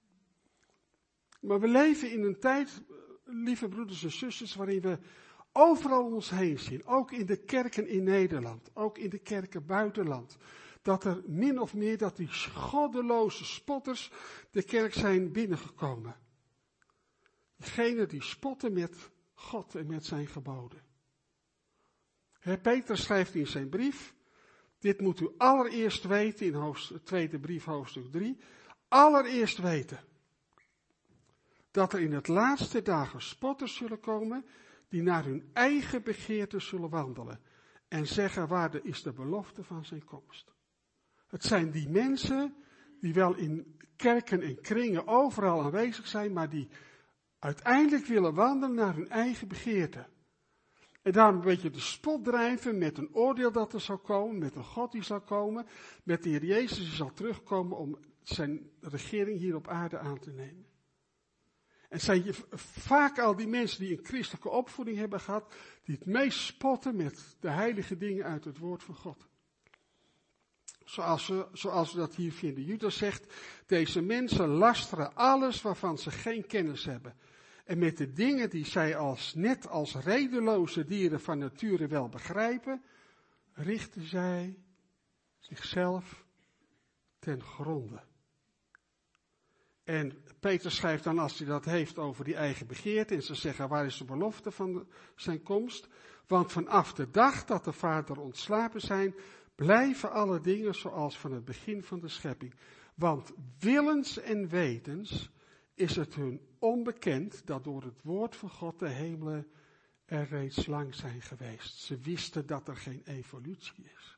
Maar we leven in een tijd, lieve broeders en zusters, waarin we overal om ons heen zien, ook in de kerken in Nederland, ook in de kerken buitenland, dat er min of meer, dat die goddeloze spotters de kerk zijn binnengekomen. Degenen die spotten met God en met zijn geboden. Heer Peter schrijft in zijn brief, dit moet u allereerst weten, in hoofdstuk, tweede brief hoofdstuk drie, allereerst weten, dat er in het laatste dagen spotters zullen komen, die naar hun eigen begeerte zullen wandelen en zeggen, waar is de belofte van zijn komst. Het zijn die mensen die wel in kerken en kringen overal aanwezig zijn, maar die uiteindelijk willen wandelen naar hun eigen begeerte. En daarom een beetje de spot drijven met een oordeel dat er zal komen, met een God die zal komen, met de Heer Jezus die zal terugkomen om zijn regering hier op aarde aan te nemen. En zijn je vaak al die mensen die een christelijke opvoeding hebben gehad, die het meest spotten met de heilige dingen uit het woord van God. Zoals we, zoals we dat hier vinden. Judas zegt, deze mensen lasteren alles waarvan ze geen kennis hebben. En met de dingen die zij als, net als redeloze dieren van nature wel begrijpen, richten zij zichzelf ten gronde. En Peter schrijft dan, als hij dat heeft over die eigen begeerte, en ze zeggen, waar is de belofte van de, zijn komst? Want vanaf de dag dat de Vader ontslapen zijn, blijven alle dingen zoals van het begin van de schepping. Want willens en wetens is het hun onbekend dat door het woord van God de hemelen er reeds lang zijn geweest. Ze wisten dat er geen evolutie is.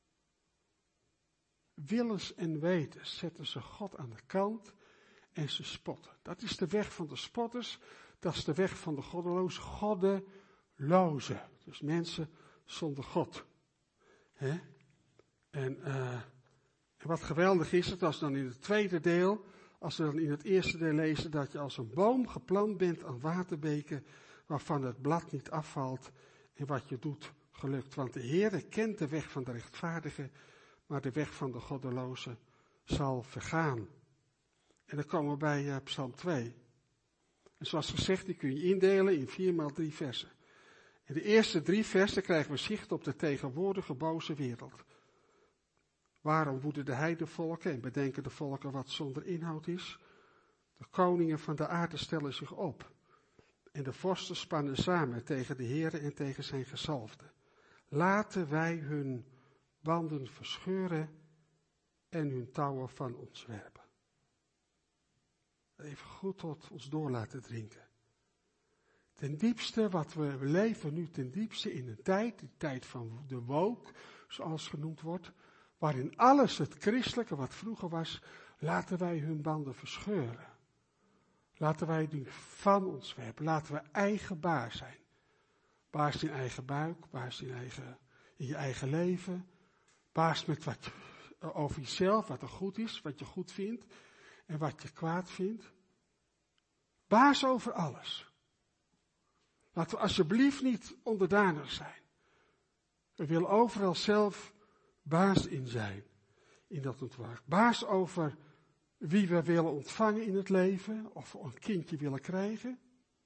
Willens en wetens zetten ze God aan de kant en ze spotten. Dat is de weg van de spotters, dat is de weg van de goddeloze, goddeloze. Dus mensen zonder God. He? En, uh, en wat geweldig is het als dan in het tweede deel, als we dan in het eerste deel lezen dat je als een boom geplant bent aan waterbeken, waarvan het blad niet afvalt en wat je doet gelukt. Want de Heere kent de weg van de rechtvaardige, maar de weg van de goddeloze zal vergaan. En dan komen we bij uh, Psalm twee. En zoals gezegd, die kun je indelen in vier maal drie versen. In de eerste drie versen krijgen we zicht op de tegenwoordige boze wereld. Waarom woeden de heidevolken en bedenken de volken wat zonder inhoud is? De koningen van de aarde stellen zich op. En de vorsten spannen samen tegen de Heere en tegen zijn gezalfde. Laten wij hun banden verscheuren en hun touwen van ons werpen. even goed tot ons door laten drinken. Ten diepste, wat we, we leven nu ten diepste in een tijd, de tijd van de woke, zoals genoemd wordt, waarin alles het christelijke wat vroeger was, laten wij hun banden verscheuren. Laten wij die van ons werpen, laten we eigen baas zijn. Baas in eigen buik, baas in, eigen, in je eigen leven, baas met wat je, over jezelf, wat er goed is, wat je goed vindt en wat je kwaad vindt. Baas over alles. Laten we alsjeblieft niet onderdanig zijn. We willen overal zelf baas in zijn, in dat ontwerp. Baas over wie we willen ontvangen in het leven, of we een kindje willen krijgen.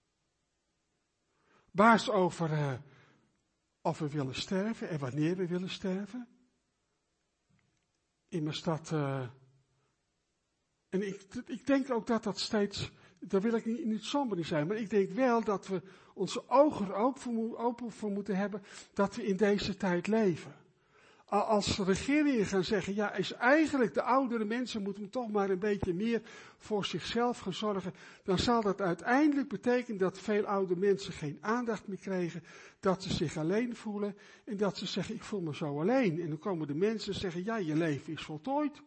Baas over uh, of we willen sterven en wanneer we willen sterven. Immers dat, uh, en ik, ik denk ook dat dat steeds, daar wil ik niet, niet somber in zijn, maar ik denk wel dat we onze ogen er ook voor, open voor moeten hebben, dat we in deze tijd leven. Als regeringen gaan zeggen, ja, is eigenlijk de oudere mensen moeten toch maar een beetje meer voor zichzelf gaan zorgen, dan zal dat uiteindelijk betekenen dat veel oude mensen geen aandacht meer krijgen, dat ze zich alleen voelen en dat ze zeggen, ik voel me zo alleen. En dan komen de mensen zeggen, ja, je leven is voltooid.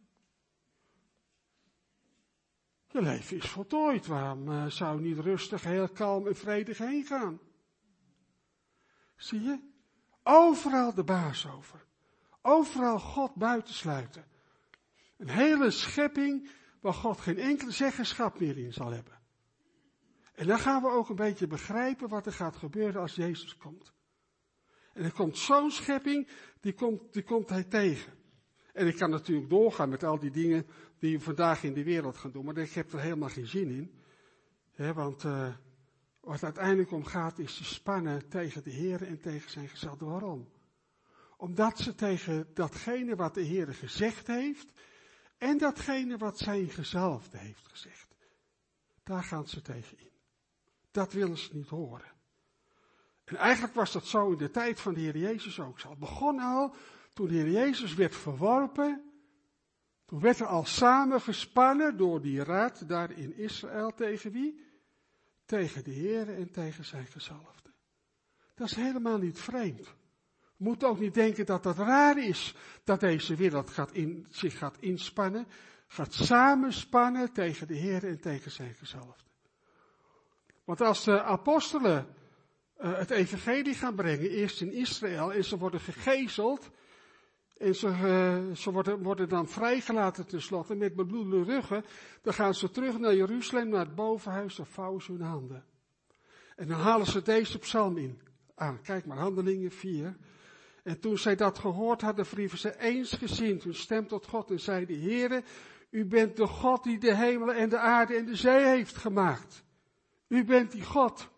Je leven is voltooid, waarom uh, zou je niet rustig, heel kalm en vredig heen gaan? Zie je? Overal de baas over. Overal God buitensluiten. Een hele schepping waar God geen enkele zeggenschap meer in zal hebben. En dan gaan we ook een beetje begrijpen wat er gaat gebeuren als Jezus komt. En er komt zo'n schepping, die komt, die komt hij tegen. En ik kan natuurlijk doorgaan met al die dingen die we vandaag in de wereld gaan doen, maar ik heb er helemaal geen zin in. He, want uh, wat het uiteindelijk om gaat is te spannen tegen de Heer en tegen zijn gezalfde. Waarom? Omdat ze tegen datgene wat de Heer gezegd heeft en datgene wat zijn gezalfde heeft gezegd. Daar gaan ze tegen in. Dat willen ze niet horen. En eigenlijk was dat zo in de tijd van de Heer Jezus ook zo. Het begon al toen de Heer Jezus werd verworpen. Toen werd er al samengespannen door die raad daar in Israël tegen wie? Tegen de Heer en tegen zijn gezalfde. Dat is helemaal niet vreemd. We moeten ook niet denken dat dat raar is, dat deze wereld gaat in, zich gaat inspannen, gaat samenspannen tegen de Heer en tegen zijn gezalfde. Want als de apostelen uh, het evangelie gaan brengen, eerst in Israël, en ze worden gegezeld, en ze, uh, ze worden, worden dan vrijgelaten tenslotte met bebloede ruggen, dan gaan ze terug naar Jeruzalem, naar het bovenhuis, dan vouwen ze hun handen. En dan halen ze deze psalm in. Ah, kijk maar, Handelingen vier. En toen zij dat gehoord hadden, verhieven ze eensgezind hun stem tot God en zeiden, Heere, u bent de God die de hemelen en de aarde en de zee heeft gemaakt. U bent die God.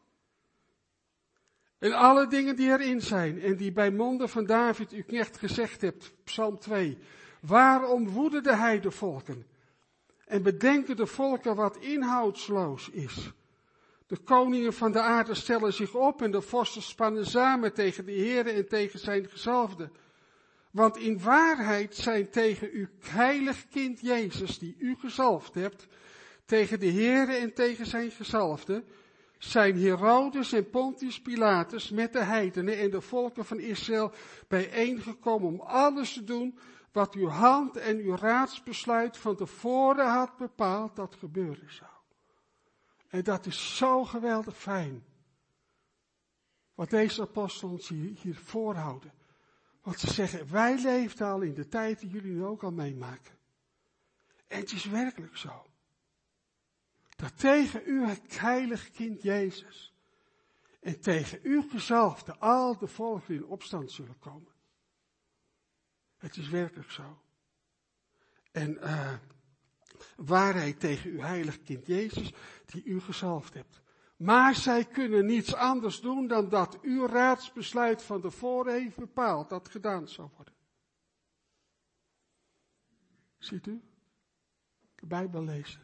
En alle dingen die erin zijn en die bij monden van David uw knecht gezegd hebt, Psalm twee. Waarom woeden de heidevolken en bedenken de volken wat inhoudsloos is? De koningen van de aarde stellen zich op en de vorsten spannen samen tegen de Heere en tegen zijn gezalfde. Want in waarheid zijn tegen uw heilig kind Jezus, die u gezalfd hebt, tegen de Heere en tegen zijn gezalfde, zijn Herodes en Pontius Pilatus met de heidenen en de volken van Israël bijeengekomen om alles te doen wat uw hand en uw raadsbesluit van tevoren had bepaald dat gebeuren zou. En dat is zo geweldig fijn. Wat deze apostelen ons hier, hier voorhouden. Want ze zeggen, wij leefden al in de tijd die jullie nu ook al meemaken. En het is werkelijk zo. Dat tegen uw heilig kind Jezus en tegen uw gezalfde al de volken in opstand zullen komen. Het is werkelijk zo. En uh, waarheid tegen uw heilig kind Jezus die u gezalfd hebt. Maar zij kunnen niets anders doen dan dat uw raadsbesluit van tevoren heeft bepaald dat gedaan zou worden. Ziet u? De Bijbel lezen.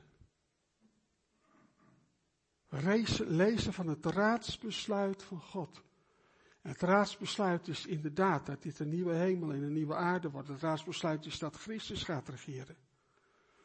Lezen van het raadsbesluit van God. En het raadsbesluit is inderdaad dat dit een nieuwe hemel en een nieuwe aarde wordt. Het raadsbesluit is dat Christus gaat regeren.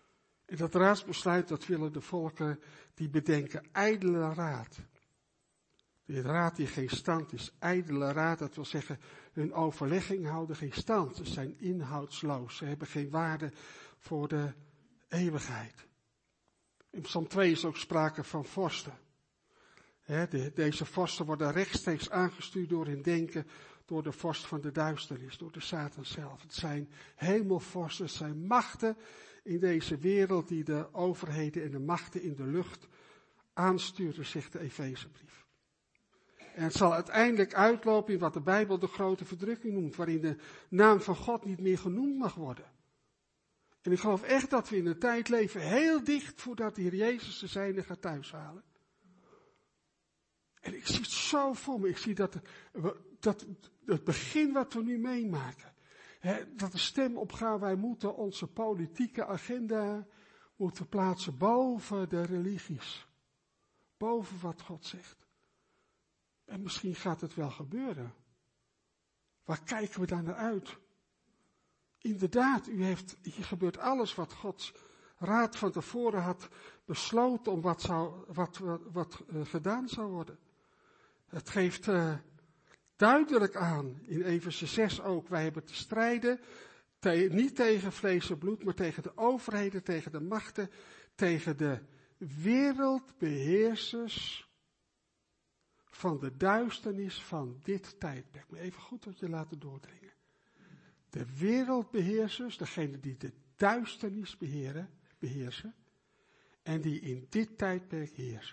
En dat raadsbesluit, dat willen de volken die bedenken ijdele raad. De raad die geen stand is, ijdele raad, dat wil zeggen, hun overleggingen houden geen stand. Ze zijn inhoudsloos, ze hebben geen waarde voor de eeuwigheid. In Psalm twee is ook sprake van vorsten. He, de, deze vorsten worden rechtstreeks aangestuurd door hun denken, door de vorst van de duisternis, door de Satan zelf. Het zijn hemelvorsten, het zijn machten in deze wereld die de overheden en de machten in de lucht aansturen, zegt de Efezebrief. En het zal uiteindelijk uitlopen in wat de Bijbel de grote verdrukking noemt, waarin de naam van God niet meer genoemd mag worden. En ik geloof echt dat we in een tijd leven heel dicht voordat de Heer Jezus de zijne gaat thuishalen. En ik zie het zo voor me, ik zie dat, dat het begin wat we nu meemaken, hè, dat de stem opgaat, wij moeten onze politieke agenda moeten plaatsen boven de religies. Boven wat God zegt. En misschien gaat het wel gebeuren. Waar kijken we dan naar uit? Inderdaad, u heeft, hier gebeurt alles wat Gods raad van tevoren had besloten om wat, zou, wat, wat, wat uh, gedaan zou worden. Het geeft uh, duidelijk aan, in Efeze zes ook, wij hebben te strijden, te, niet tegen vlees en bloed, maar tegen de overheden, tegen de machten, tegen de wereldbeheersers van de duisternis van dit tijdperk. Maar even goed tot je laten doordringen. De wereldbeheersers, degene die de duisternis beheren, beheersen, en die in dit tijdperk heersen.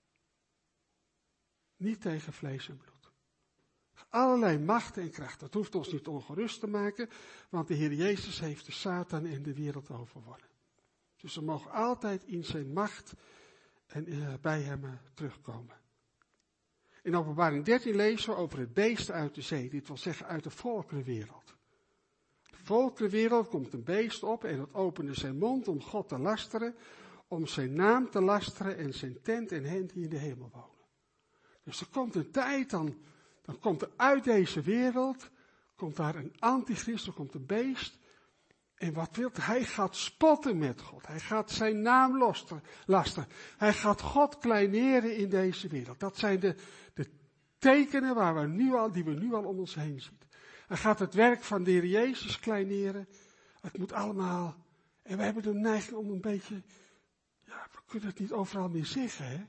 Niet tegen vlees en bloed. Allerlei machten en krachten. Dat hoeft ons niet ongerust te maken, want de Heer Jezus heeft de Satan en de wereld overwonnen. Dus we mogen altijd in zijn macht en uh, bij hem uh, terugkomen. In Openbaring dertien lezen we over het beest uit de zee. Dit wil zeggen uit de volkerenwereld. De volkerenwereld komt een beest op en het opende zijn mond om God te lasteren, om zijn naam te lasteren en zijn tent en hen die in de hemel wonen. Dus er komt een tijd, dan, dan komt er uit deze wereld, komt daar een antichrist, er komt een beest. En wat wil hij? Hij gaat spotten met God. Hij gaat zijn naam lasteren. Hij gaat God kleineren in deze wereld. Dat zijn de, de tekenen waar we nu al, die we nu al om ons heen zien. Hij gaat het werk van de Heer Jezus kleineren. Het moet allemaal. En we hebben de neiging om een beetje, ja, we kunnen het niet overal meer zeggen, hè.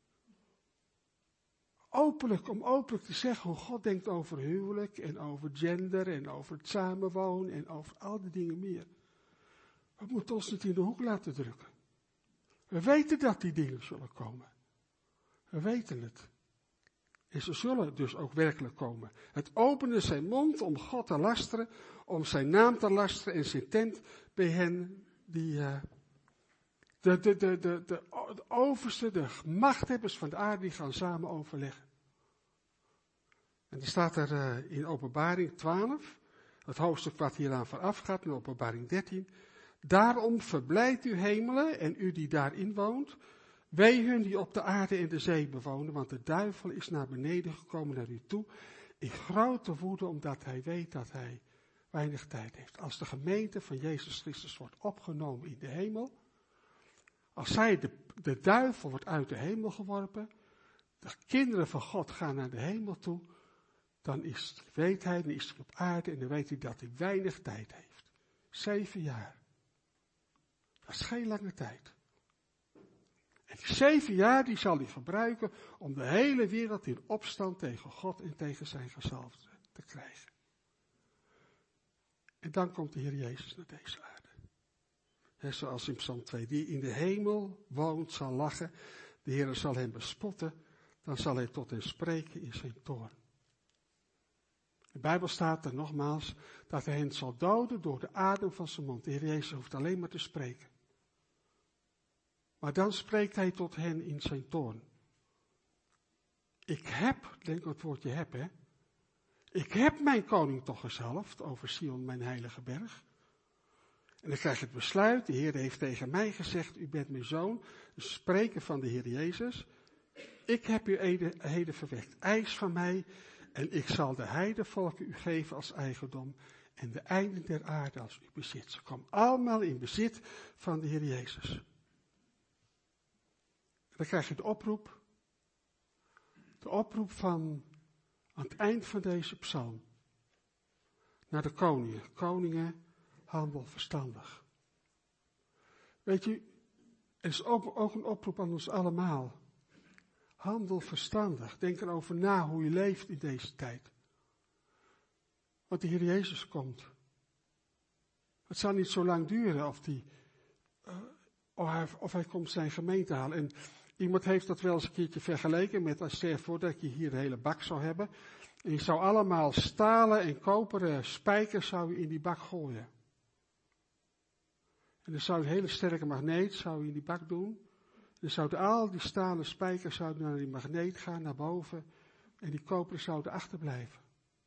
Openlijk, om openlijk te zeggen hoe God denkt over huwelijk en over gender en over het samenwonen en over al die dingen meer. We moeten ons niet in de hoek laten drukken. We weten dat die dingen zullen komen. We weten het. En ze zullen dus ook werkelijk komen. Het opende zijn mond om God te lasteren, om zijn naam te lasteren en zijn tent bij hen die uh, de, de, de, de, de, de overste, de machthebbers van de aarde, die gaan samen overleggen. En er staat er uh, in Openbaring twaalf, het hoofdstuk wat hieraan vooraf gaat, in Openbaring dertien. Daarom verblijdt u hemelen en u die daarin woont. Wee hun die op de aarde en de zee bewonen, want de duivel is naar beneden gekomen naar u toe in grote woede, omdat hij weet dat hij weinig tijd heeft. Als de gemeente van Jezus Christus wordt opgenomen in de hemel, als zij de, de duivel wordt uit de hemel geworpen, de kinderen van God gaan naar de hemel toe, dan is, weet hij, dan is hij op aarde en dan weet hij dat hij weinig tijd heeft. Zeven jaar. Dat is geen lange tijd. En die zeven jaar die zal hij gebruiken om de hele wereld in opstand tegen God en tegen zijn gezalfde te krijgen. En dan komt de Heer Jezus naar deze aarde. He, zoals in Psalm twee, die in de hemel woont zal lachen, de Heer zal hem bespotten, dan zal hij tot hem spreken in zijn toorn. In de Bijbel staat er nogmaals dat hij hen zal doden door de adem van zijn mond. De Heer Jezus hoeft alleen maar te spreken. Maar dan spreekt hij tot hen in zijn toorn. Ik heb, denk aan het woordje heb, hè. Ik heb mijn koning toch gezalfd over Sion, mijn heilige berg. En dan krijg je het besluit, de Heer heeft tegen mij gezegd, u bent mijn zoon, dus spreken van de Heer Jezus. Ik heb u heden verwekt, eis van mij, en ik zal de heidevolken u geven als eigendom, en de einden der aarde als uw bezit. Ze kwam allemaal in bezit van de Heer Jezus. En dan krijg je de oproep. De oproep van aan het eind van deze psalm. Naar de koningen. Koningen, handel verstandig. Weet je, er is ook, ook een oproep aan ons allemaal. Handel verstandig. Denk erover na hoe je leeft in deze tijd. Want de Heer Jezus komt. Het zal niet zo lang duren of, die, uh, of, hij, of hij komt zijn gemeente halen. En iemand heeft dat wel eens een keertje vergeleken met als stel je voor dat je hier de hele bak zou hebben. En je zou allemaal stalen en koperen spijkers zou je in die bak gooien. En dan zou je een hele sterke magneet zou je in die bak doen. En dan zouden al die stalen spijkers zouden naar die magneet gaan, naar boven. En die koperen zouden achterblijven.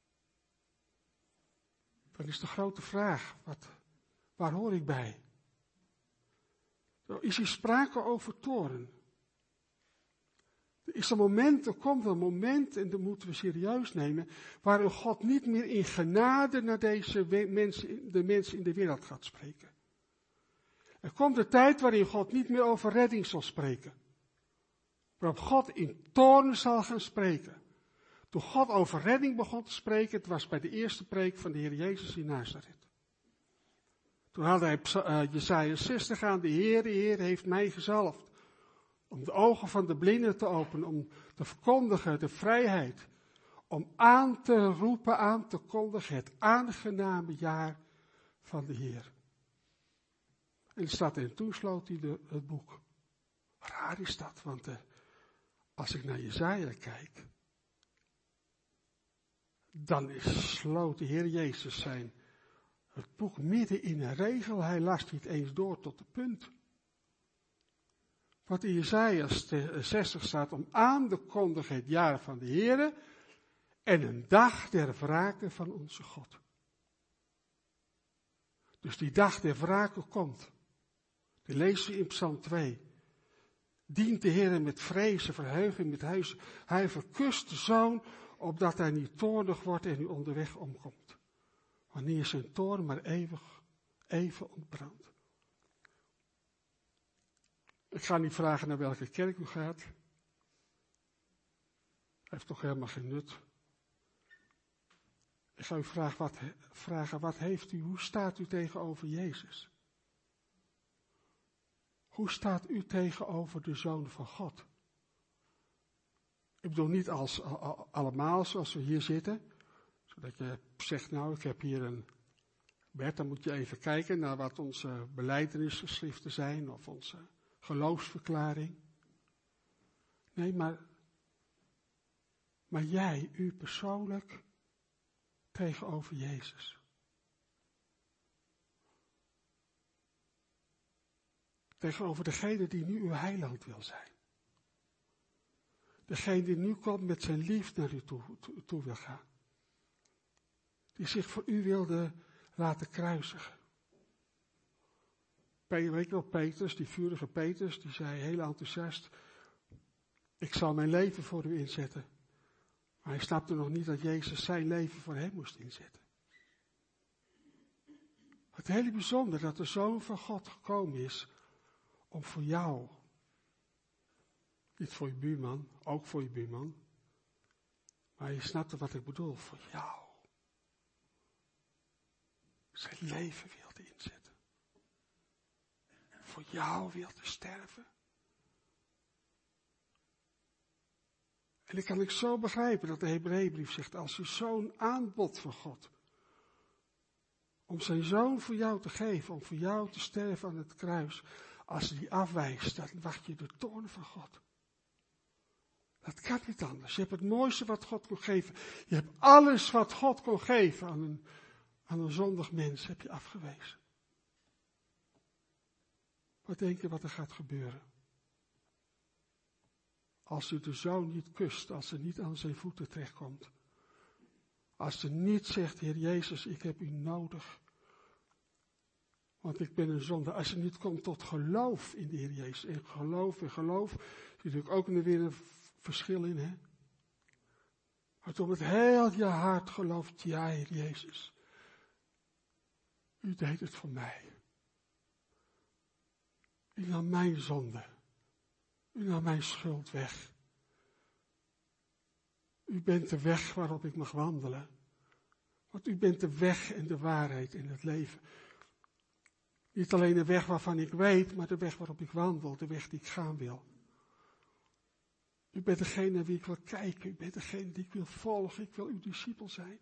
Dan is de grote vraag, wat, waar hoor ik bij? Er is hier sprake over toorn. Er is een moment, er komt een moment, en dat moeten we serieus nemen, waarin God niet meer in genade naar deze mensen, de mensen in de wereld gaat spreken. Er komt een tijd waarin God niet meer over redding zal spreken. Waarop God in toorn zal gaan spreken. Toen God over redding begon te spreken, het was bij de eerste preek van de Heer Jezus in Nazareth. Toen haalde hij uh, Jesaja zestig aan, de Heer, de Heer heeft mij gezalfd. Om de ogen van de blinden te openen, om te verkondigen de vrijheid. Om aan te roepen, aan te kondigen het aangename jaar van de Heer. En er staat en toen sloot hij de, het boek. Raar is dat, want uh, als ik naar Jesaja kijk, dan is, sloot de Heer Jezus zijn het boek midden in een regel. Hij las niet eens door tot de punt. Wat in Jesaja zestig staat, om aan te kondigen het jaar van de Heere en een dag der wrake van onze God. Dus die dag der wrake komt. Die lezen we in Psalm twee. Dient de Heere met vrezen, verheuging, met huis. Hij verkust de zoon, opdat hij niet toornig wordt en u onderweg omkomt. Wanneer zijn toorn maar eeuwig, even ontbrandt. Ik ga niet vragen naar welke kerk u gaat. Hij heeft toch helemaal geen nut. Ik ga u vragen wat, vragen, wat heeft u, hoe staat u tegenover Jezus? Hoe staat u tegenover de Zoon van God? Ik bedoel niet als allemaal zoals we hier zitten. Zodat je zegt, nou ik heb hier een Bert, dan moet je even kijken naar wat onze belijdenisgeschriften zijn of onze geloofsverklaring. Nee, maar, maar jij, u persoonlijk, tegenover Jezus. Tegenover degene die nu uw heiland wil zijn. Degene die nu komt met zijn liefde naar u toe, toe, toe wil gaan. Die zich voor u wilde laten kruisigen. Weet je wel, Petrus, die vurige Petrus, die zei heel enthousiast, ik zal mijn leven voor u inzetten. Maar hij snapte nog niet dat Jezus zijn leven voor hem moest inzetten. Het hele bijzonder dat de Zoon van God gekomen is om voor jou, niet voor je buurman, ook voor je buurman, maar je snapte wat ik bedoel, voor jou. Zijn leven wilde inzetten. Voor jou wilde sterven. En ik kan ik zo begrijpen dat de Hebreeënbrief zegt, als u zo'n aanbod van God, om zijn zoon voor jou te geven, om voor jou te sterven aan het kruis, als hij die afwijst, dan wacht je de toorn van God. Dat kan niet anders. Je hebt het mooiste wat God kon geven. Je hebt alles wat God kon geven aan een, aan een zondig mens, heb je afgewezen. Wat denk je wat er gaat gebeuren? Als u de zoon niet kust, als ze niet aan zijn voeten terechtkomt. Als ze niet zegt, Heer Jezus, ik heb u nodig. Want ik ben een zonde. Als je niet komt tot geloof in de Heer Jezus. En geloof en geloof, zit natuurlijk ook weer een verschil in, hè. Maar toen met heel je hart gelooft, ja, Heer Jezus. U deed het voor mij. U nam mijn zonde. U nam mijn schuld weg. U bent de weg waarop ik mag wandelen. Want u bent de weg en de waarheid in het leven. Niet alleen de weg waarvan ik weet, maar de weg waarop ik wandel, de weg die ik gaan wil. U bent degene naar wie ik wil kijken, u bent degene die ik wil volgen, ik wil uw discipel zijn.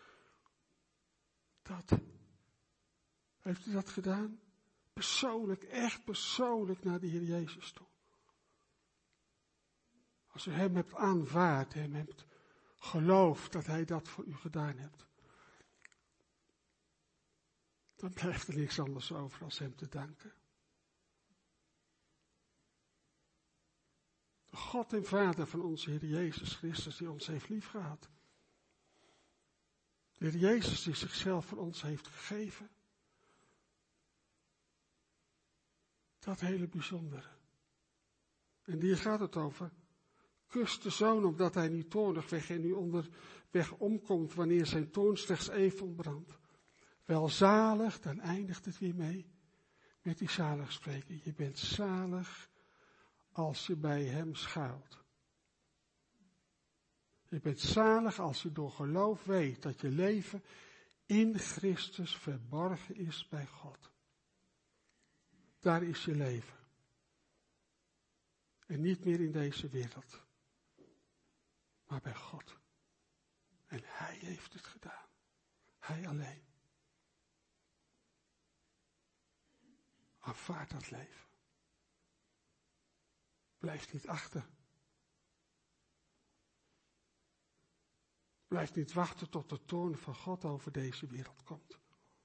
Dat. Heeft u dat gedaan? Persoonlijk, echt persoonlijk naar de Heer Jezus toe. Als u hem hebt aanvaard, hem hebt geloofd dat hij dat voor u gedaan hebt. Dan blijft er niks anders over als hem te danken. De God en Vader van onze Heer Jezus Christus die ons heeft liefgehad. De Heer Jezus die zichzelf voor ons heeft gegeven. Dat hele bijzondere. En hier gaat het over. Kust de zoon opdat hij niet toornig weg en nu onderweg omkomt wanneer zijn toorn slechts even ontbrandt. Welzalig, dan eindigt het weer mee met die zalig spreken. Je bent zalig als je bij hem schuilt. Je bent zalig als je door geloof weet dat je leven in Christus verborgen is bij God. Daar is je leven. En niet meer in deze wereld, maar bij God. En hij heeft het gedaan. Hij alleen. Aanvaard dat leven. Blijf niet achter. Blijf niet wachten tot de toorn van God over deze wereld komt.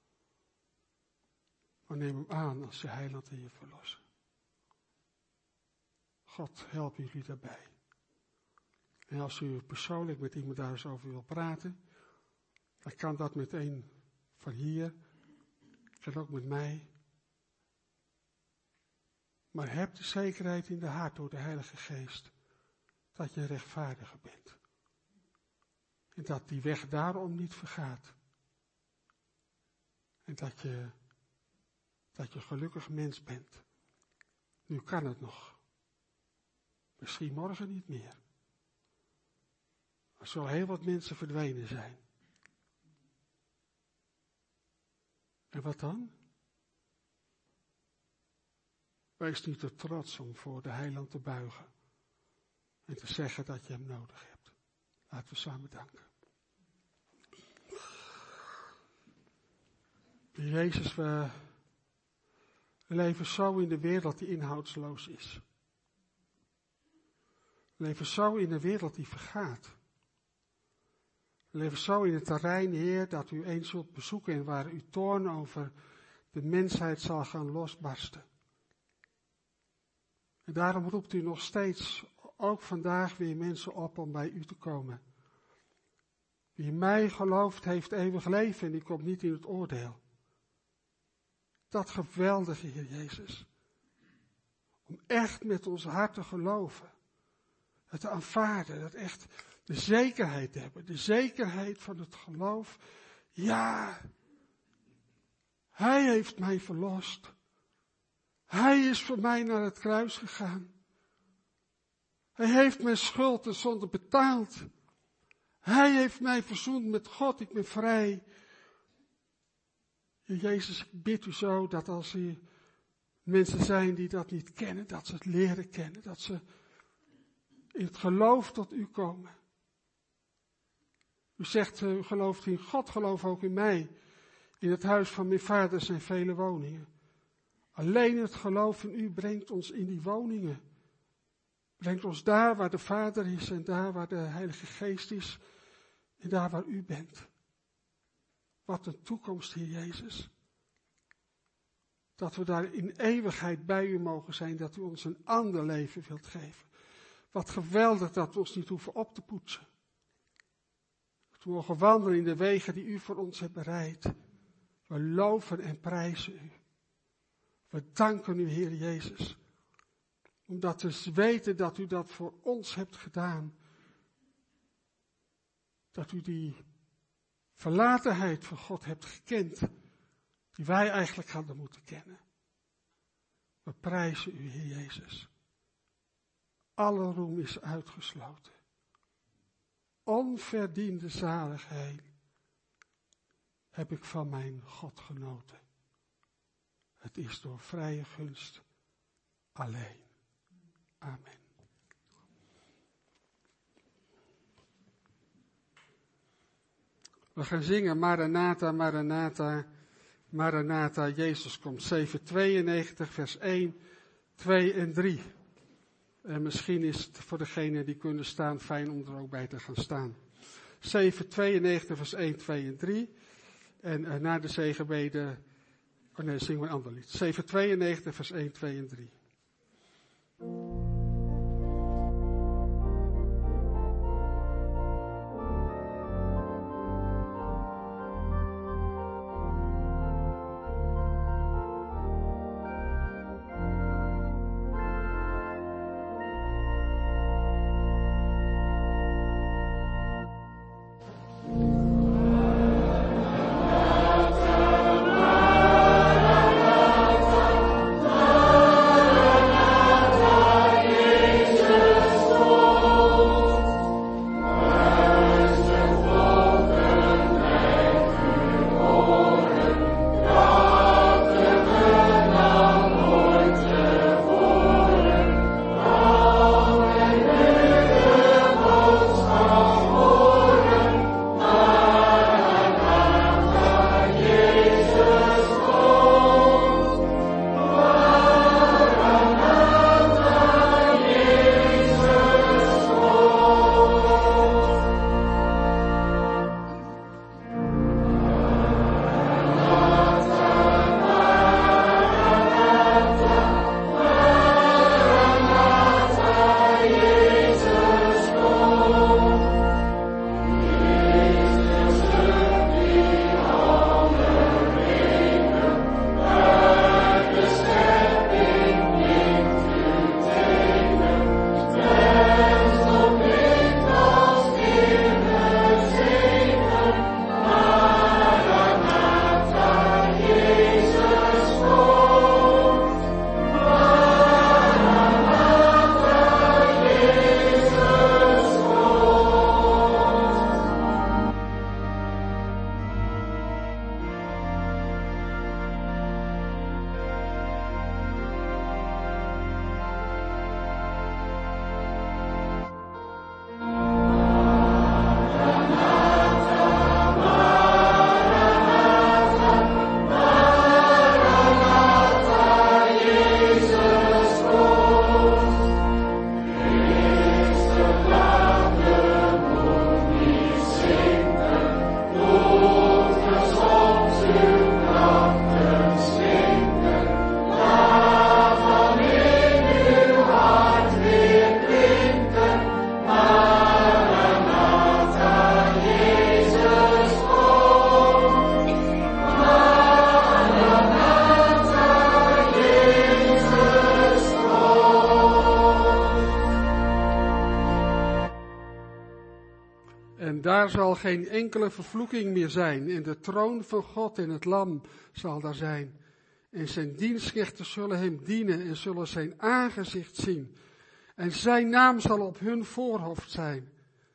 Maar neem hem aan als je heiland en je verlosser. God help jullie daarbij. En als u persoonlijk met iemand daar eens over wil praten, dan kan dat met een van hier, en ook met mij. Maar heb de zekerheid in de hart door de Heilige Geest dat je rechtvaardiger bent. En dat die weg daarom niet vergaat. En dat je, dat je gelukkig mens bent. Nu kan het nog. Misschien morgen niet meer. Er zullen heel wat mensen verdwenen zijn. En wat dan? Wees niet te trots om voor de heiland te buigen. En te zeggen dat je hem nodig hebt. Laten we samen danken. Jezus, we leven zo in de wereld die inhoudsloos is. We leven zo in een wereld die vergaat. We leven zo in het terrein, Heer, dat u eens zult bezoeken en waar uw toorn over de mensheid zal gaan losbarsten. En daarom roept u nog steeds, ook vandaag weer mensen op om bij u te komen. Wie in mij gelooft, heeft eeuwig leven en die komt niet in het oordeel. Dat geweldige, Heer Jezus. Om echt met ons hart te geloven. Het te aanvaarden, dat echt de zekerheid te hebben. De zekerheid van het geloof. Ja, hij heeft mij verlost. Hij is voor mij naar het kruis gegaan. Hij heeft mijn schuld en zonde betaald. Hij heeft mij verzoend met God, ik ben vrij. Heer Jezus, ik bid u zo dat als er mensen zijn die dat niet kennen, dat ze het leren kennen. Dat ze in het geloof tot u komen. U zegt, u gelooft in God, geloof ook in mij. In het huis van mijn vader zijn vele woningen. Alleen het geloof in u brengt ons in die woningen. Brengt ons daar waar de Vader is en daar waar de Heilige Geest is. En daar waar u bent. Wat een toekomst, Heer Jezus. Dat we daar in eeuwigheid bij u mogen zijn. Dat u ons een ander leven wilt geven. Wat geweldig dat we ons niet hoeven op te poetsen. Dat we mogen wandelen in de wegen die u voor ons hebt bereid. We loven en prijzen u. We danken u, Heer Jezus. Omdat we weten dat u dat voor ons hebt gedaan. Dat u die verlatenheid van God hebt gekend. die wij eigenlijk hadden moeten kennen. We prijzen u, Heer Jezus. Alle roem is uitgesloten. Onverdiende zaligheid heb ik van mijn God genoten. Het is door vrije gunst alleen. Amen. We gaan zingen Maranatha, Maranatha, Maranatha, Jezus komt. zevenhonderdtweeënnegentig, vers één, twee en drie. En misschien is het voor degenen die kunnen staan fijn om er ook bij te gaan staan. zevenhonderdtweeënnegentig, vers één, twee en drie. En uh, na de zegenbede, oh nee, zingen we een ander lied. zevenhonderdtweeënnegentig, vers één, twee en drie. Daar zal geen enkele vervloeking meer zijn. En de troon van God en het Lam zal daar zijn. En zijn dienstknechten zullen hem dienen en zullen zijn aangezicht zien. En zijn naam zal op hun voorhoofd zijn.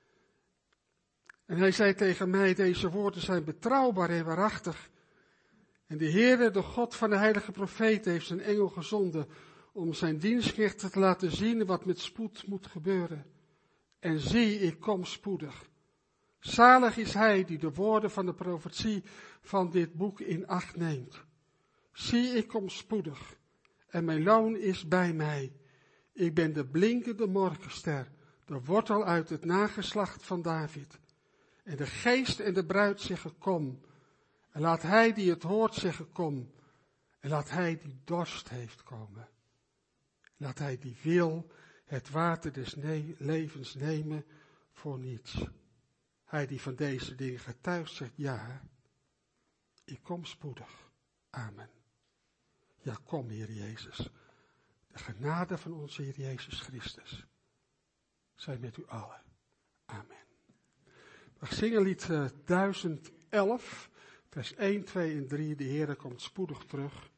En hij zei tegen mij, deze woorden zijn betrouwbaar en waarachtig. En de Heere, de God van de heilige profeet, heeft zijn engel gezonden om zijn dienstknechten te laten zien wat met spoed moet gebeuren. En zie, ik kom spoedig. Zalig is hij die de woorden van de profetie van dit boek in acht neemt. Zie, ik kom spoedig en mijn loon is bij mij. Ik ben de blinkende morgenster, de wortel uit het nageslacht van David. En de geest en de bruid zeggen kom. En laat hij die het hoort zeggen kom. En laat hij die dorst heeft komen. Laat hij die wil het water des ne- levens nemen voor niets. Hij die van deze dingen getuigt zegt ja, ik kom spoedig. Amen. Ja, kom Heer Jezus. De genade van onze Heer Jezus Christus zij met u allen. Amen. We zingen lied uh, duizend elf. Vers één, twee en drie, de Heere komt spoedig terug.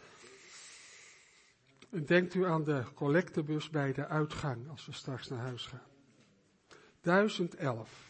En denkt u aan de collectebus bij de uitgang, als we straks naar huis gaan. duizend elf.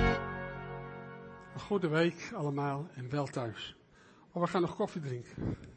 Goede week allemaal en wel thuis. Maar we gaan nog koffie drinken.